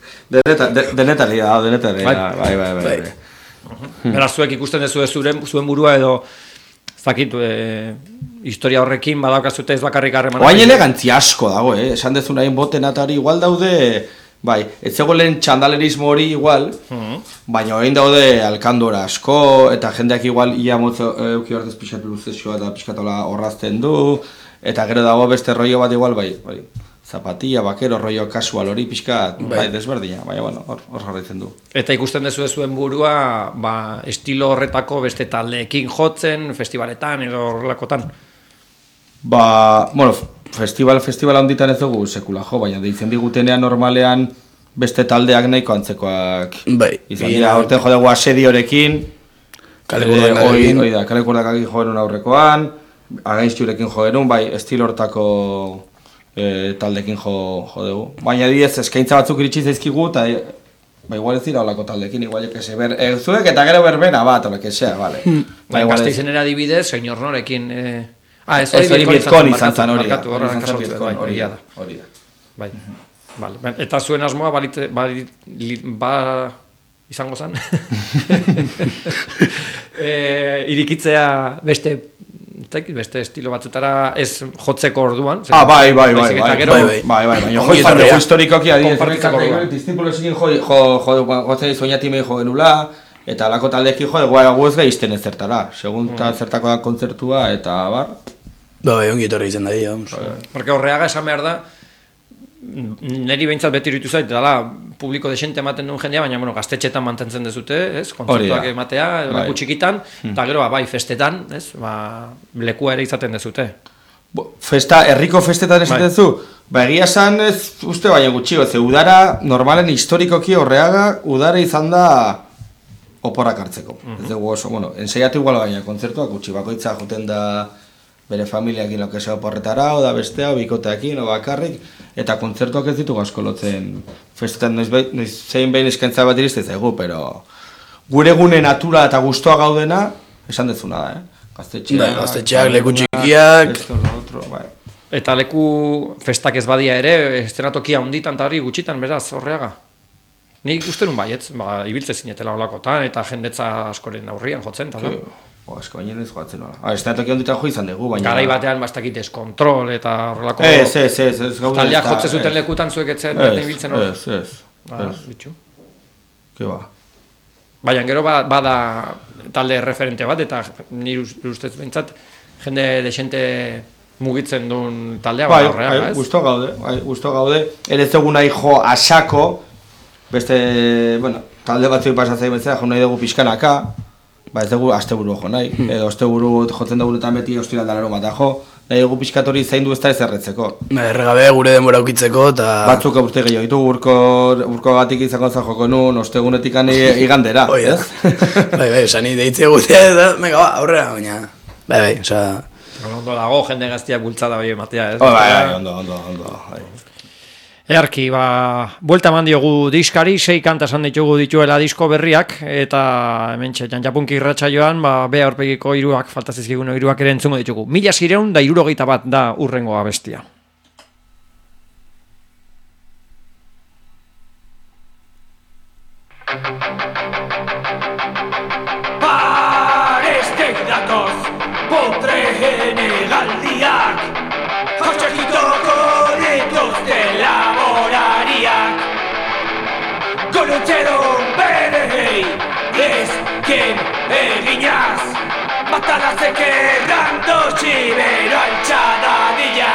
denetari da, denetari da, bai, bai, bai. bai. Uh-huh. Beraz, zuek ikusten dezu zuen, zuen burua edo, ez dakit, e, historia horrekin badaukazute ez bakarrik harreman. Oain elegantzi asko dago, eh? Esan dezu nahin boten atari igual daude, bai, ez zegoen txandalerismo hori igual, uh-huh. baina orain daude alkandora asko, eta jendeak igual ia motzo euki hortez pixatu luzezioa eta pixkatola horrazten du, eta gero dago beste rollo bat igual, bai, bai. Zapatilla, bakero, rollo kasual hori pixka, bai, bai desberdina, baina, bueno, hor, hor jarraitzen du. Eta ikusten dezu zuen burua, ba, estilo horretako beste taldeekin jotzen, festivaletan edo horrelakotan? Ba, bueno, festival, festival handitan ez dugu sekula jo, baina deitzen digutenean normalean beste taldeak nahiko antzekoak. Bai. Izan dira, horten jo dugu asediorekin, kalekurdakarekin, hori da, kalekurdakarekin jo genuen aurrekoan, againztiurekin jo genuen, bai, estilo hortako... E, taldekin jo, jo dugu. Baina diez, eskaintza batzuk iritsi zaizkigu, eta e, ba, igual ez dira olako taldekin, igual ekese ber, e, zuek eta gero berbena bat, olak esea, bale. Hmm. Ba, Gasteizenera adibidez, señor norekin... E... Ah, ez hori Bitcoin izan zan hori da. Hori da. Hori da. Bai, vale. Eta zuen asmoa, balite, balit, ba... izango zen? e, irikitzea beste... beste estilo batzutara ez jotzeko orduan. Ah, bai, bai, bai, bai, gero, bai, bai, bai, bai, baina joi fan dugu historikoki adibidez, distinpulosekin jotzen soñatimei jo genula, eta alako taldekin jo, egoa egu ez gehizten ez zertara, segun zertako da kontzertua, eta bar. Ba, bai, ongi etorri izan da, vamos. Porque Orreaga esan behar da, neri behintzat beti iruditu zait, dala, publiko desente ematen duen jendea, baina bueno, gaztetxetan mantentzen dezute, ez? Kontzertuak ematea, leku txikitan, eta gero, bai, festetan, ez? Ba, lekua ere izaten dezute. Festa, herriko festetan esaten zu? Ba, egia esan ez uste baina gutxi, ze udara, normalen historikoki Orreaga, udara izan da oporrak hartzeko. Ez dugu oso, bueno, enseiatu igual baina, kontzertuak gutxi, bakoitza joten da bere familiakin lokesea oporretara, o da bestea, o bikoteakin, o bakarrik, eta kontzertuak ez ditugu asko lotzen festetan noiz, noiz zein behin eskaintza bat irizte zaigu, pero gure gune natura eta gustoa gaudena, esan dezuna da, eh? Gaztetxeak, bai, gaztetxeak, leku txikiak... Esto, lo otro, bai. Eta leku festak ez badia ere, estenatokia hunditan eta hori gutxitan, beraz, Orreaga? Nik uste nun baietz, ba, ibiltze zinetela olakotan, eta jendetza askoren aurrian jotzen, eta da? O, asko baina ez joatzen nola. Ah, estenatokia hunditan jo izan dugu, baina... Garai batean bastakit kontrol eta horrelako... Ez, ez, ez, ez, gaude... Taldeak jotze zuten lekutan zuek etzen ibiltzen hori? Ez, ez, ez. Bitxu. Ke ba. Baina gero bada talde referente bat, eta nire ustez behintzat, jende desente mugitzen duen taldea bat horrean, ez? Bai, gusto gaude, bai, gusto gaude. Ere ez dugu nahi jo asako, beste, bueno, talde batzui pasatzei betzera, jo nahi dugu pixkanaka, ba ez dugu asteburu jo nahi, edo asteburu jotzen dugu eta beti ostiraldalaro bat jo, nahi dugu pixkatori zaindu ez da ez erretzeko. Erregabe gure denbora ukitzeko eta... Batzuk urte gehiago ditu, urko, urko gatik izango za joko nuen, ostegunetik igandera, ez? Bai, bai, esan deitze gutea, eta, mega, ba, aurrera, baina... Bai, bai, oza... Ondo dago, jende gaztiak bultzada bai ematea, ez? Oh, bai, bai, ondo, ondo, ondo, bai. Earki, ba, buelta eman diogu diskari, sei kanta esan ditugu dituela disko berriak, eta hementxe, Janjapunki irratsaioan, ba, be aurpegiko hiruak, falta zizkigun hiruak ere entzungo ditugu. Mila zireun da hirurogeita bat da urrengo abestia. Thank you. Itxeron berei ezken eginaz Batalazek errando txibero altxada dila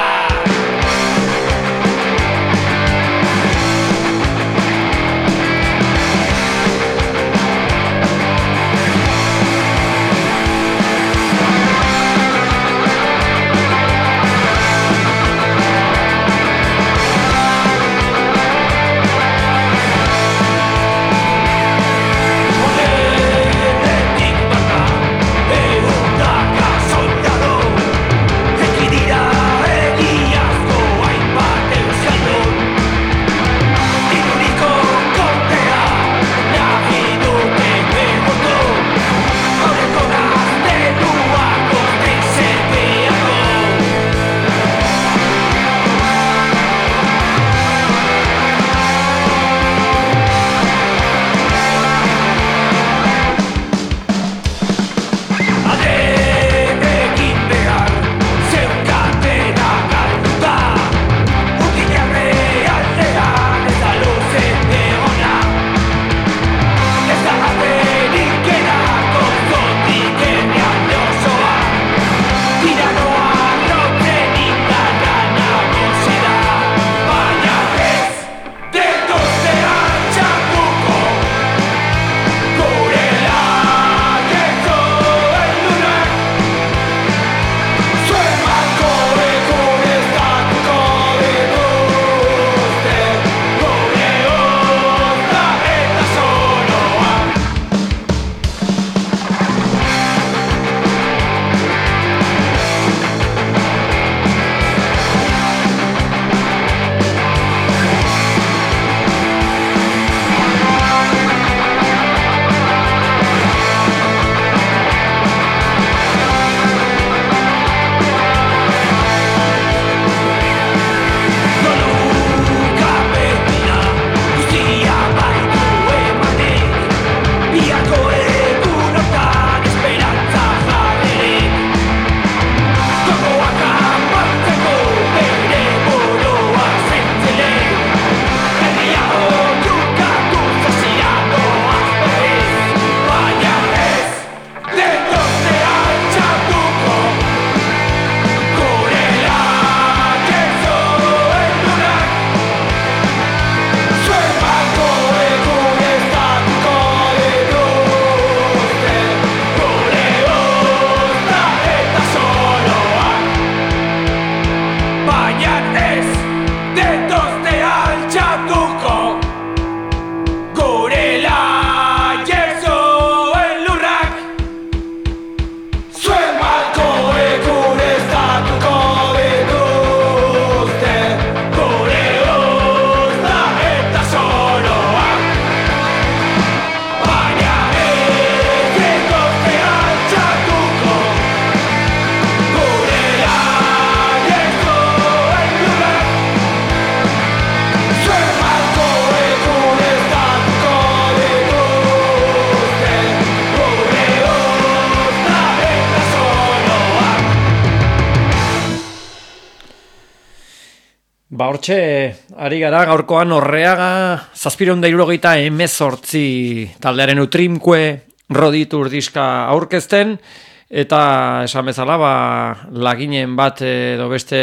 Ba hortxe, ari gara gaurkoan Orreaga zazpiehun eta hirurogeita hemezortzi taldearen Utrimkue Roditur diska aurkezten, eta esan bezala ba, laginen bat edo beste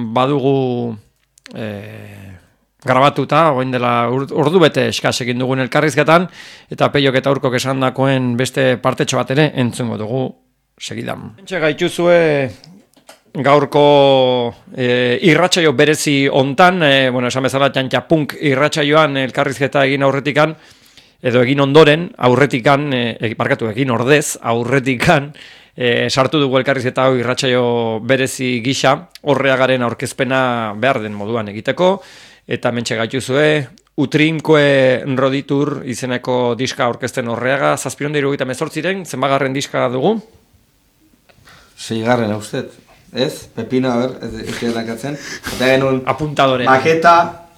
badugu e, grabatuta, oin dela ordu bete eskasekin dugun elkarrizketan, eta Peiok eta Urkok esandakoen beste partetxo bat ere entzungo dugu segidan. Entxe gaituzue gaurko e, irratsaio berezi hontan, e, bueno, esan bezala txantxapunk irratsaioan elkarrizketa egin aurretikan, edo egin ondoren, aurretikan, e, barkatu egin ordez, aurretikan, e, sartu dugu elkarrizketa hau irratsaio berezi gisa, Orreagaren aurkezpena behar den moduan egiteko, eta mentxe gaituzue, Utrimkue Roditur izeneko diska aurkezten Orreaga, zazpiehun eta hirurogeita hemezortziren, zenbagarren diska dugu? Seigarren, haustet. Ez, Pepino, a ber, ez, ez edakatzen. Eta genuen apuntadore. Maketa,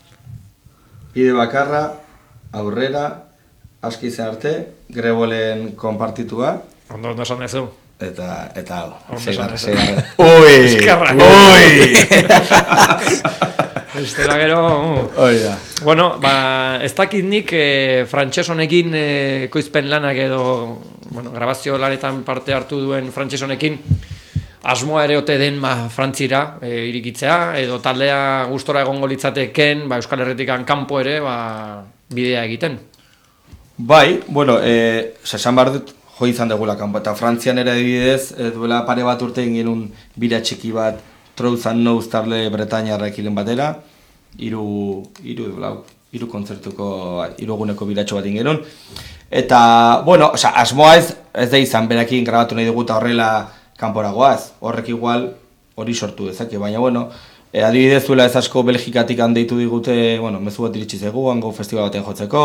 bide bakarra, aurrera, aski zen arte, Grebolen konpartitua. Ondo, ondo esan dezu. Eta, eta, seigarren, seigarren. Ui! Eskerrak. Ui! Estela gero... Hori da. Bueno, ba, ez dakit nik e, frantses honekin e, ekoizpen lanak edo bueno, grabazio lanetan parte hartu duen frantses honekin asmoa ere ote den ba, frantzira e, irikitzea, edo taldea gustora egongo litzateken ba, Euskal Herritikan kanpo ere ba, bidea egiten. Bai, bueno, e, esan behar dut jo izan dugula kanpo, eta Frantzian ere adibidez, e, duela pare bat urte egin genuen bira txiki bat Trouts and Nose talde Bretañarrekin batera, hiru hiru lau hiru kontzertuko hiru eguneko biratxo bat egin genuen. Eta, bueno, osea, asmoa ez ez da izan berakin grabatu nahi dugu eta horrela kanporagoaz, horrek igual hori sortu dezake, baina bueno, e, adibidez duela ez asko Belgikatik handeitu digute, bueno, mezu bat iritsi zegu, hango festival baten jotzeko,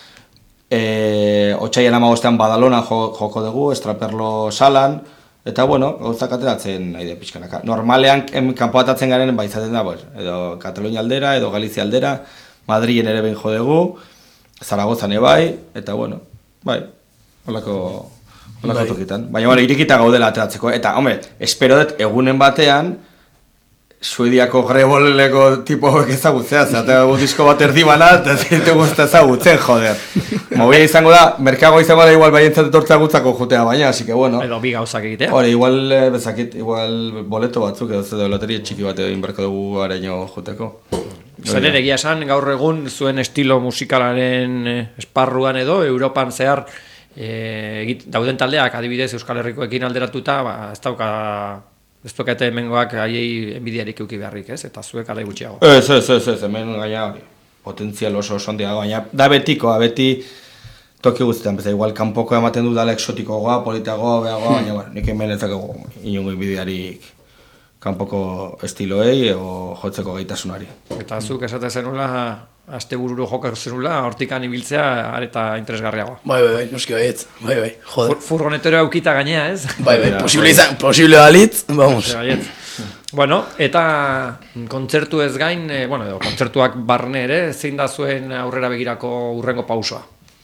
e, otsailean hamabostean Badalona jo, joko dugu, Estraperlo salan, eta bueno, gauzak ateratzen nahi da pixkanaka. Normalean kanpoatatzen garen baizaten da, pues, edo Katalunia aldera, edo Galizia aldera, Madrilen ere behin jo dugu, Zaragozan ebai, eta bueno, bai, holako... Bai. Tokitan. Baina bueno, irikita gaudela ateratzeko. Eta, hombre, espero dut egunen batean Suediako greboleko tipo hauek ezagutzea, zate disko bat erdi bana, eta zinte guzta ezagutzen, joder. Mobila izango da, merkago izango da igual baientzat etortzea gutzako jutea baina, así que bueno. Edo bi gauzak egitea. Hore, igual, bezakit, igual boleto batzuk edo zedo loteria txiki bat edo inberko dugu areño juteko. Zer ere, egia esan, gaur egun zuen estilo musikalaren esparruan edo, Europan zehar, E, dauden taldeak adibidez Euskal Herrikoekin alderatuta ba, ez dauka ez daukate hemengoak haiei enbidiarik eduki beharrik, ez? Eta zuek ala gutxiago. Ez, ez, ez, ez, hemen gaina potentzial oso oso handia baina da betikoa, beti toki guztietan, beza igual kanpoko ematen du dala exotikoagoa, politagoa, beagoa, baina bueno, nik hemen ez dago inongo enbidiarik kanpoko estiloei o jotzeko gaitasunari. Eta zuk esate zenula astebururo jokatu zenula, hortikan ibiltzea areta interesgarriagoa. Bai, bai, bai, noski baietz, bai, bai, joder. Furgonetero aukita gainea, ez? Bai, bai, posible izan, posible balitz, vamos. Bueno, eta kontzertu ez gain, eh, bueno, edo, kontzertuak barne ere, zein da zuen aurrera begirako urrengo pausoa?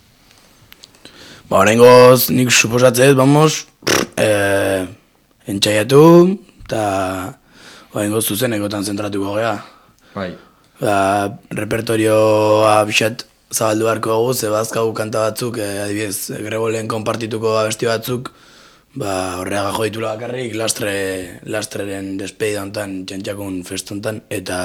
Ba, horrengoz nik suposatzez, vamos, eh, entxaiatu, eta horrengoz zuzenekotan zentratuko gea. Bai. Ba, repertorioa bixat zabaldu beharko dugu, ze bazkagu kanta batzuk, eh, adibidez, Grebolen konpartituko abesti batzuk, ba, horreaga jo ditula bakarrik, lastre, lastreren despeida hontan, txantxakun festontan, eta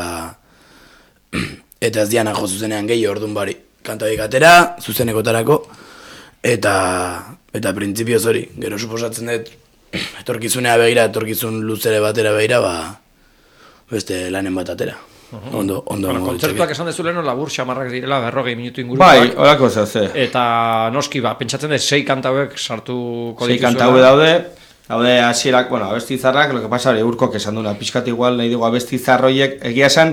eta ez diana jo zuzenean gehi, orduan bari, kanta atera, zuzenekotarako, eta eta printzipioz hori, gero suposatzen dut, etorkizunea begira, etorkizun luzere batera begira, ba, beste lanen bat atera. Ondo, ondo. Bueno, kontzertuak esan dezuleno labur xamarrak direla, berrogei minutu inguruak. Bai, horako zehaz, Eta noski, ba, pentsatzen dut, sei kanta hauek sartuko sei kanta hauek daude, daude hasierak, bueno, abesti zarrak, lo que pasa, hori urkok esan duna, pixkat igual, nahi dugu abesti zarroiek, egia esan,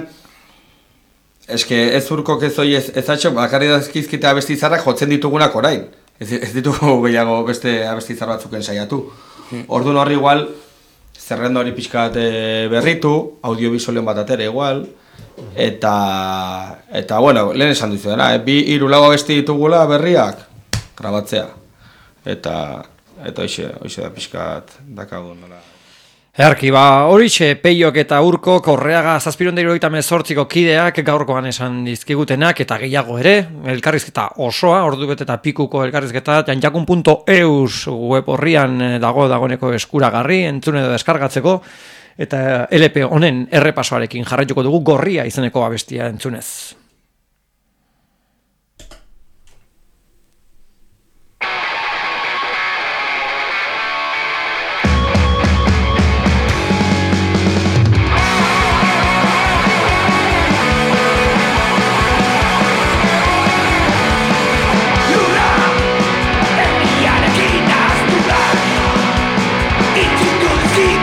eske ez urkok ez hoi ez, ez atxo, bakarri dazkizkite abesti zarrak jotzen ditugunak orain. Ez, ez ditugu gehiago beste abesti zar batzuken saiatu. Orduan horri igual, zerrendo hori pixkat berritu, audiovisualen bat atera igual, eta, eta bueno, lehen esan duzu dena, eh? bi hiru lau abesti ditugula berriak, grabatzea. Eta, eta hoxe, hoxe da pixkat dakagun nola. Erki, ba, horixe, Peiok eta Urko, Korreaga, zazpiron da hirurogeita hemezortziko kideak, gaurkoan esan dizkigutenak, eta gehiago ere, elkarrizketa osoa, ordu bete eta pikuko elkarrizketa, janjakun puntu eus web horrian dago dagoeneko eskuragarri, entzun edo deskargatzeko, eta L P honen errepasoarekin jarraituko dugu Gorria izeneko abestia entzunez.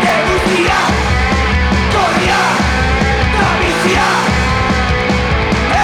Corria, Galicia,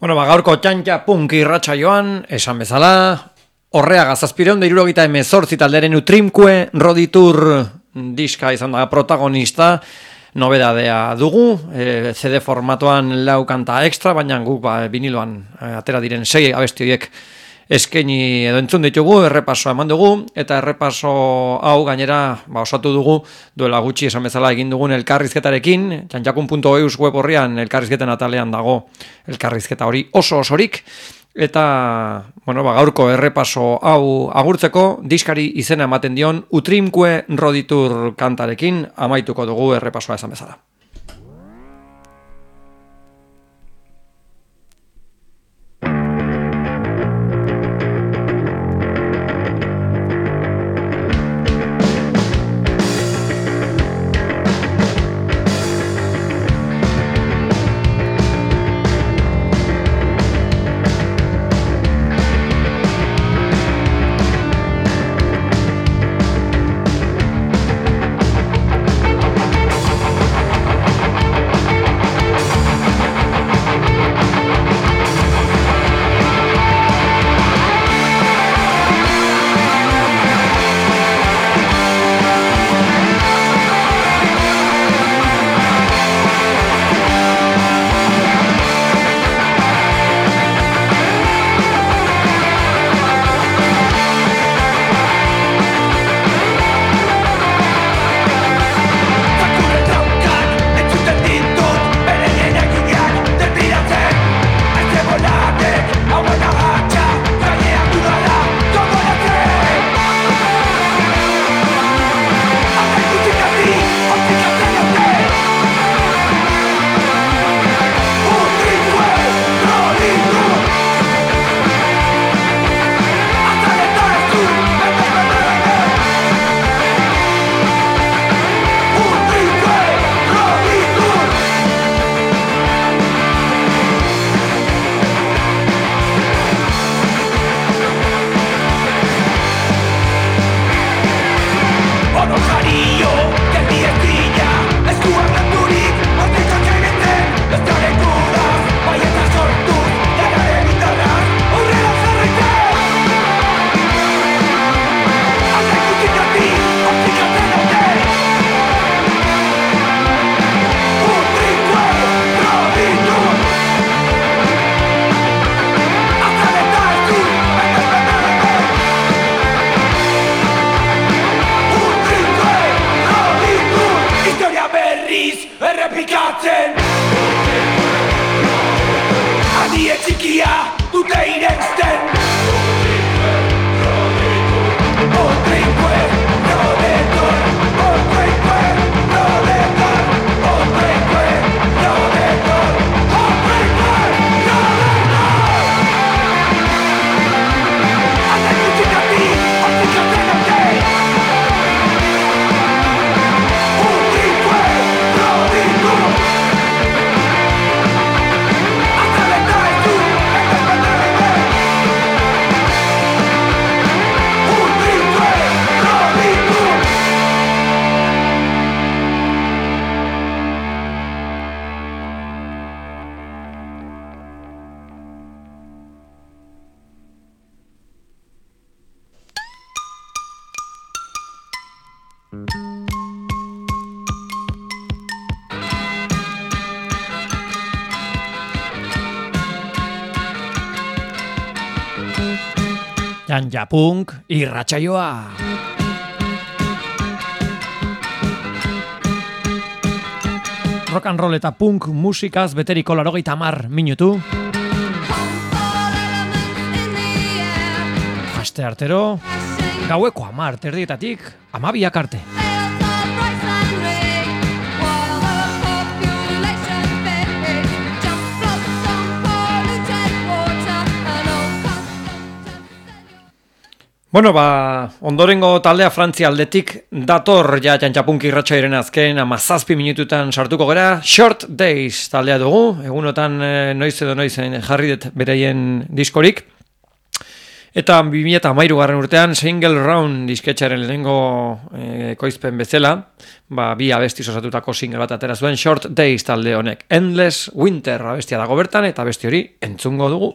Bueno, ba, gaurko txantxa punk irratsaioan, esan bezala, Horreaga zazpireun da irurogeita emezortzi talderen Utrimkue Roditur diska izan da protagonista, nobedadea dugu, e, C D formatuan lau kanta extra, baina guk ba, viniloan e, atera diren sei abesti horiek eskaini edo entzun ditugu, errepasoa eman dugu, eta errepaso hau gainera ba, osatu dugu, duela gutxi esan bezala egin dugun elkarrizketarekin, txantxakun puntu eus web horrian elkarrizketen atalean dago elkarrizketa hori oso osorik, eta bueno, ba, gaurko errepaso hau agurtzeko diskari izena ematen dion Utrimkue Roditur kantarekin amaituko dugu errepasoa esan bezala. Txantxa punk irratsaioa. Rock and roll eta punk musikaz beteriko laurogeita hamar minutu. Aste artero, gaueko hamar terdietatik hamabiak arte. Bueno, ba, ondorengo taldea Frantzia aldetik dator ja txantxapunk irratsaioaren azken hamazazpi minututan sartuko gara. Short Days taldea dugu, egunotan e, noiz edo noiz jarri dut beraien diskorik. Eta bi mila hamairu garren urtean Single Round disketxaren lehenengo e, ekoizpen bezala, ba, bi abestiz osatutako single bat atera zuen Short Days talde honek. Endless Winter abestia dago bertan eta abesti hori entzungo dugu.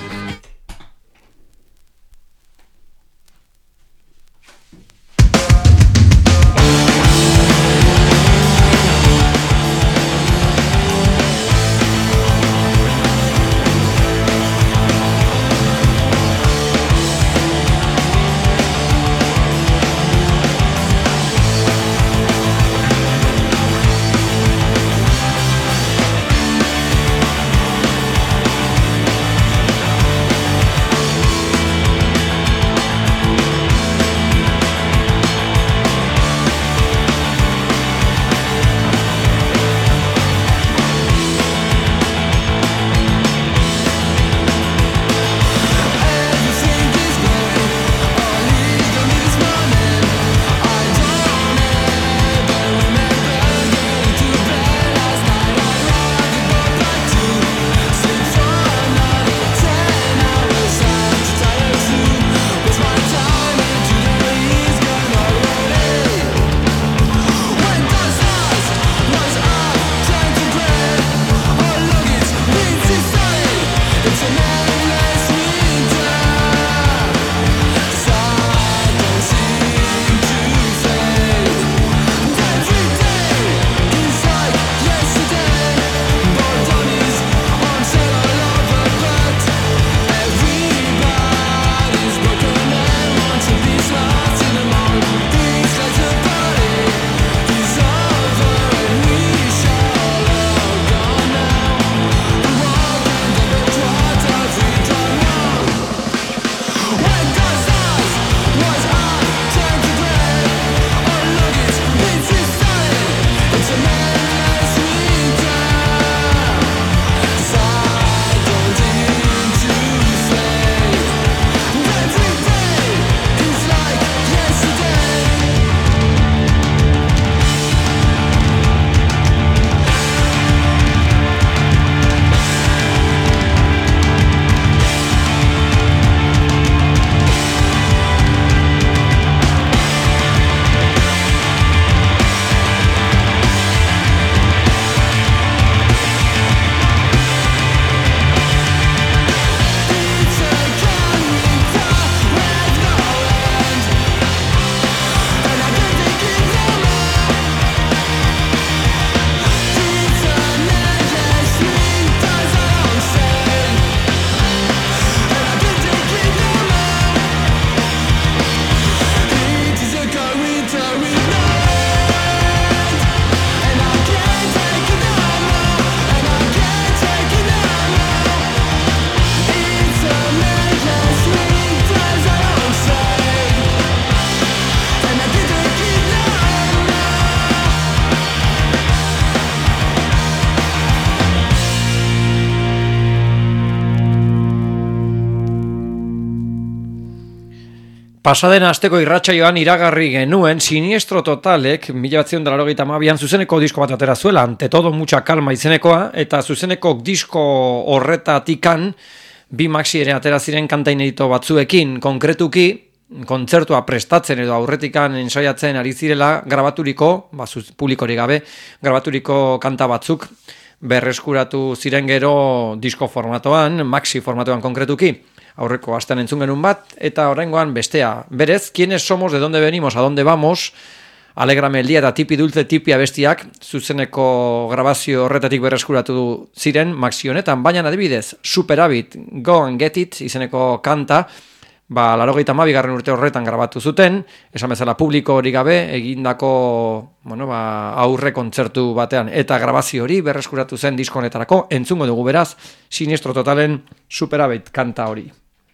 Pasaden asteko irratsaioan iragarri genuen Siniestro Totalek mila bederatziehun eta laurogeita hamabian zuzeneko disko bat atera zuela, Ante todo mucha calma izenekoa, eta zuzeneko disko horretatikan bi maxi ere atera ziren kanta inedito batzuekin, konkretuki kontzertua prestatzen edo aurretikan ensaiatzen ari zirela grabaturiko, ba, publikorik gabe, grabaturiko kanta batzuk berreskuratu ziren gero disko formatoan, maxi formatoan konkretuki. Aurreko astean entzun genuen bat, eta oraingoan bestea. Berez, ¿quiénes somos, de dónde venimos, a dónde vamos? Alegrame el día eta tipi dulce tipi abestiak zuzeneko grabazio horretatik berreskuratu ziren maxi honetan, baina adibidez, Superhabit, Go and Get It izeneko kanta, ba, laurogeita hamabigarren urte horretan grabatu zuten, esan bezala publiko hori gabe, egindako bueno, ba, aurre kontzertu batean, eta grabazio hori berreskuratu zen disko honetarako, entzungo dugu beraz, Siniestro Totalen Superhabit kanta hori.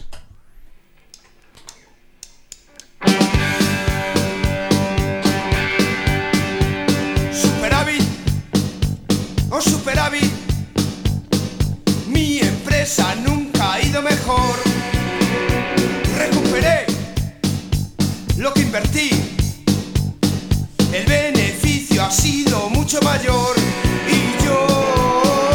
Oh Superhabit, mi empresa nunca ha ido mejor. Recuperé lo que invertí, el beneficio ha sido mucho mayor. Y yo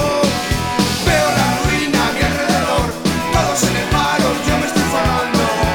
veo la ruina a mi alrededor, todos en el paro, yo me estoy formando.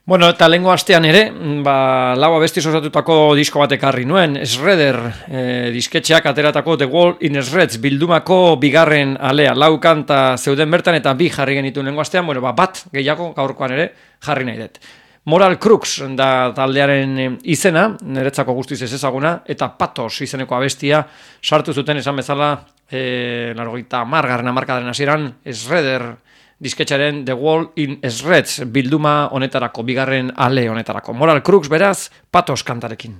Bueno, eta lehengo astean ere, ba, lau abestiz osatutako disko bat ekarri nuen, Shredder e, disketxeak ateratako The Wall in Shreds bildumako bigarren alea, lau kanta zeuden bertan eta bi jarri genituen lehengo astean, bueno, ba, bat gehiago gaurkoan ere jarri nahi dut. Moral Crux da taldearen izena, niretzako guztiz ez ezaguna, eta Patos izeneko abestia sartu zuten esan bezala, e, largoita margarren amarkadaren hasieran, Shredder disketxaren The Wall in Shreds bilduma honetarako, bigarren ale honetarako. Moral Crux beraz, Patos kantarekin.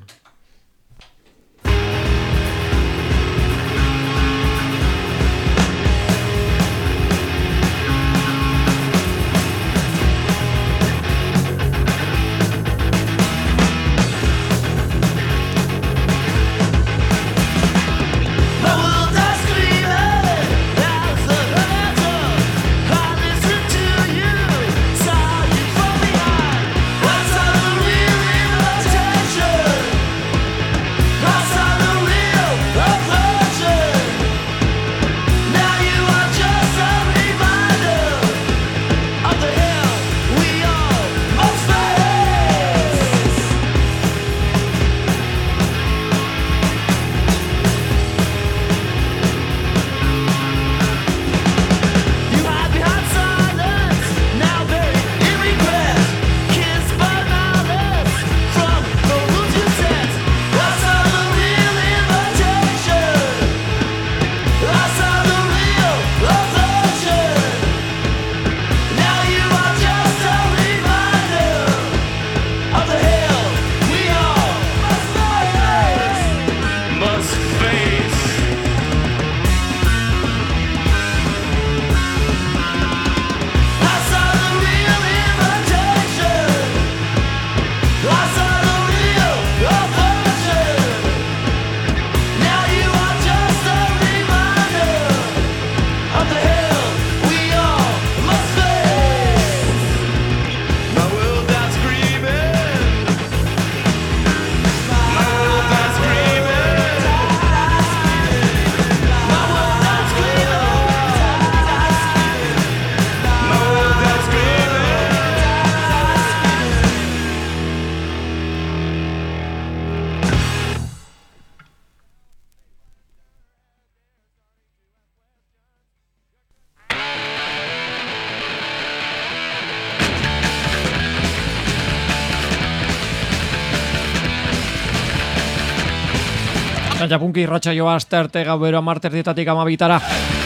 Txantxapunki irratsaioa astearte gauero amarterdietatik amabitara.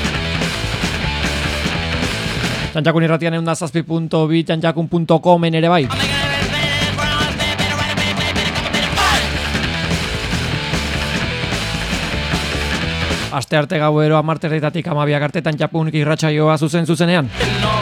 Txantxakun irratian egun da zazpi punto bi, txantxakun punto comen ere bai. Astearte gauero amarterdietatik amabiak arte Txantxapunki irratsaioa zuzen zuzenean.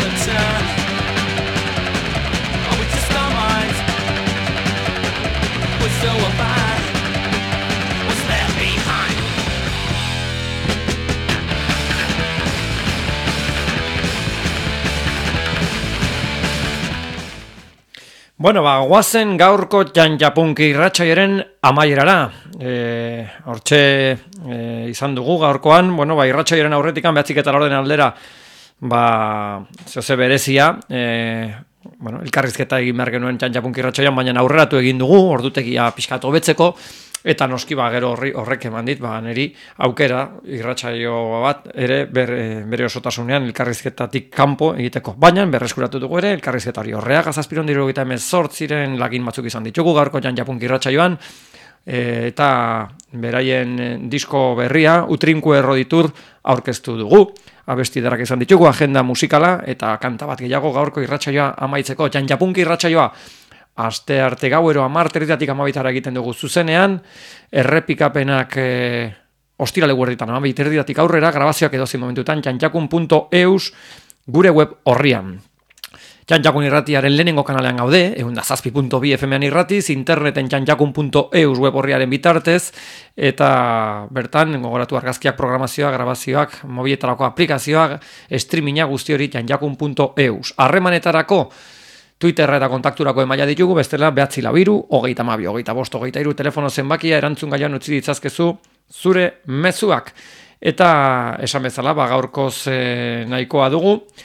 Bueno, ba, guazen gaurko Txantxapunki irratsaioaren amaierara. E, hortxe e, izan dugu gaurkoan, bueno, ba, irratsaioaren aurretikan behatzik eta laurden aldera, ba, zehose berezia, e, bueno, elkarrizketa egin behar genuen Txantxapunki irratsaioan, baina aurreratu egin dugu, ordutegia pixkat hobetzeko, eta noski ba, gero horri, horrek eman dit, ba, niri aukera irratsaio bat ere ber, bere osotasunean elkarrizketatik kanpo egiteko. Baina berreskuratu dugu ere elkarrizketari horreak azazpiron diru egita hemen zortziren lagin batzuk izan ditugu gaurko Txantxapunki irratsaioan, e, eta beraien disko berria Utrinku Erroditur aurkeztu dugu. Abesti darak izan ditugu, agenda musikala eta kanta bat gehiago gaurko irratsaioa amaitzeko. Txantxapunki irratsaioa aste arte gauero amarterritatik amabitara egiten dugu zuzenean, errepikapenak e, ostirale guerditan amabiterritatik aurrera, grabazioak edozin momentutan, txantxakun punto eus gure web horrian. Txantxakun irratiaren lehenengo kanalean gaude, egun da zazpi punto bi F M-an irratiz, interneten txantxakun punto eus web horriaren bitartez, eta bertan gogoratu argazkiak, programazioak, grabazioak, mobiletarako aplikazioak, streaminga guzti hori txantxakun punto eus. Harremanetarako Twitterra eta kontakturako emaila ditugu, bestela behatzi labiru, hogeita mabi, hogeita bost, hogeita iru, telefono zenbakia erantzun gaian utzi ditzazkezu zure mezuak. Eta esan bezala, ba, gaurkoz e, nahikoa dugu,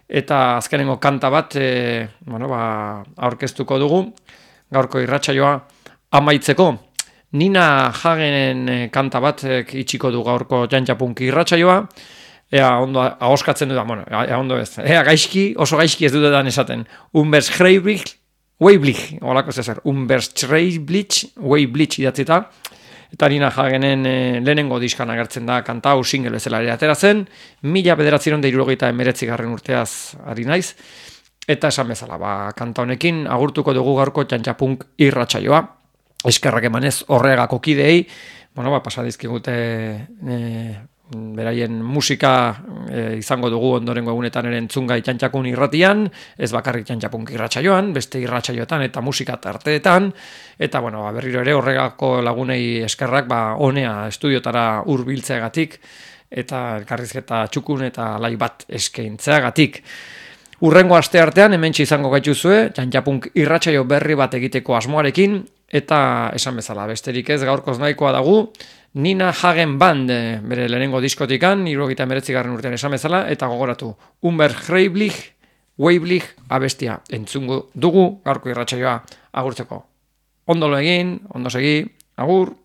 eta azkenengo kanta bat e, bueno, ba, aurkeztuko dugu, gaurko irratsaioa amaitzeko. Nina Hagenen kanta bat itxiko du gaurko Jantxapunk irratsaioa, ea ondo ahoskatzen du da, bueno, ea ondo ez, ea gaizki, oso gaizki ez dudan esaten, Unbers Schreiblich, Weiblich, holako zezer, Unbers Schreiblich, Weiblich idatzita, eta Nina Hagenen e, lehenengo diskan agertzen da kanta hau single bezala ere atera zen, mila bederatziehun eta hirurogeita hemeretzigarren urteaz ari naiz, eta esan bezala, ba, kanta honekin agurtuko dugu gaurko Jantxapunk irratsaioa. Eskerrak emanez horregako kideei, bueno, ba, pasadizkigute e, beraien musika e, izango dugu ondorengo egunetan ere entzungai Jantxakun irratian, ez bakarrik Jantxapunk irratsaioan, beste irratsaioetan eta musika tarteetan, eta bueno, ba, berriro ere horregako lagunei eskerrak ba, honea estudiotara hurbiltzeagatik eta elkarrizketa txukun eta lai bat eskaintzeagatik. Urrengo aste artean hementsi izango gaituzue, Jantxapunk irratsaio berri bat egiteko asmoarekin, eta esan bezala, besterik ez gaurkoz nahikoa dagu, Nina Hagen Band, bere lehenengo diskotikan, hirurogeita hemeretzigarren urtean esan bezala, eta gogoratu, Unbers Schreiblich, Weiblich abestia entzungo dugu gaurko irratsaioa agurtzeko. Ondo lo egin, ondo segi, agur!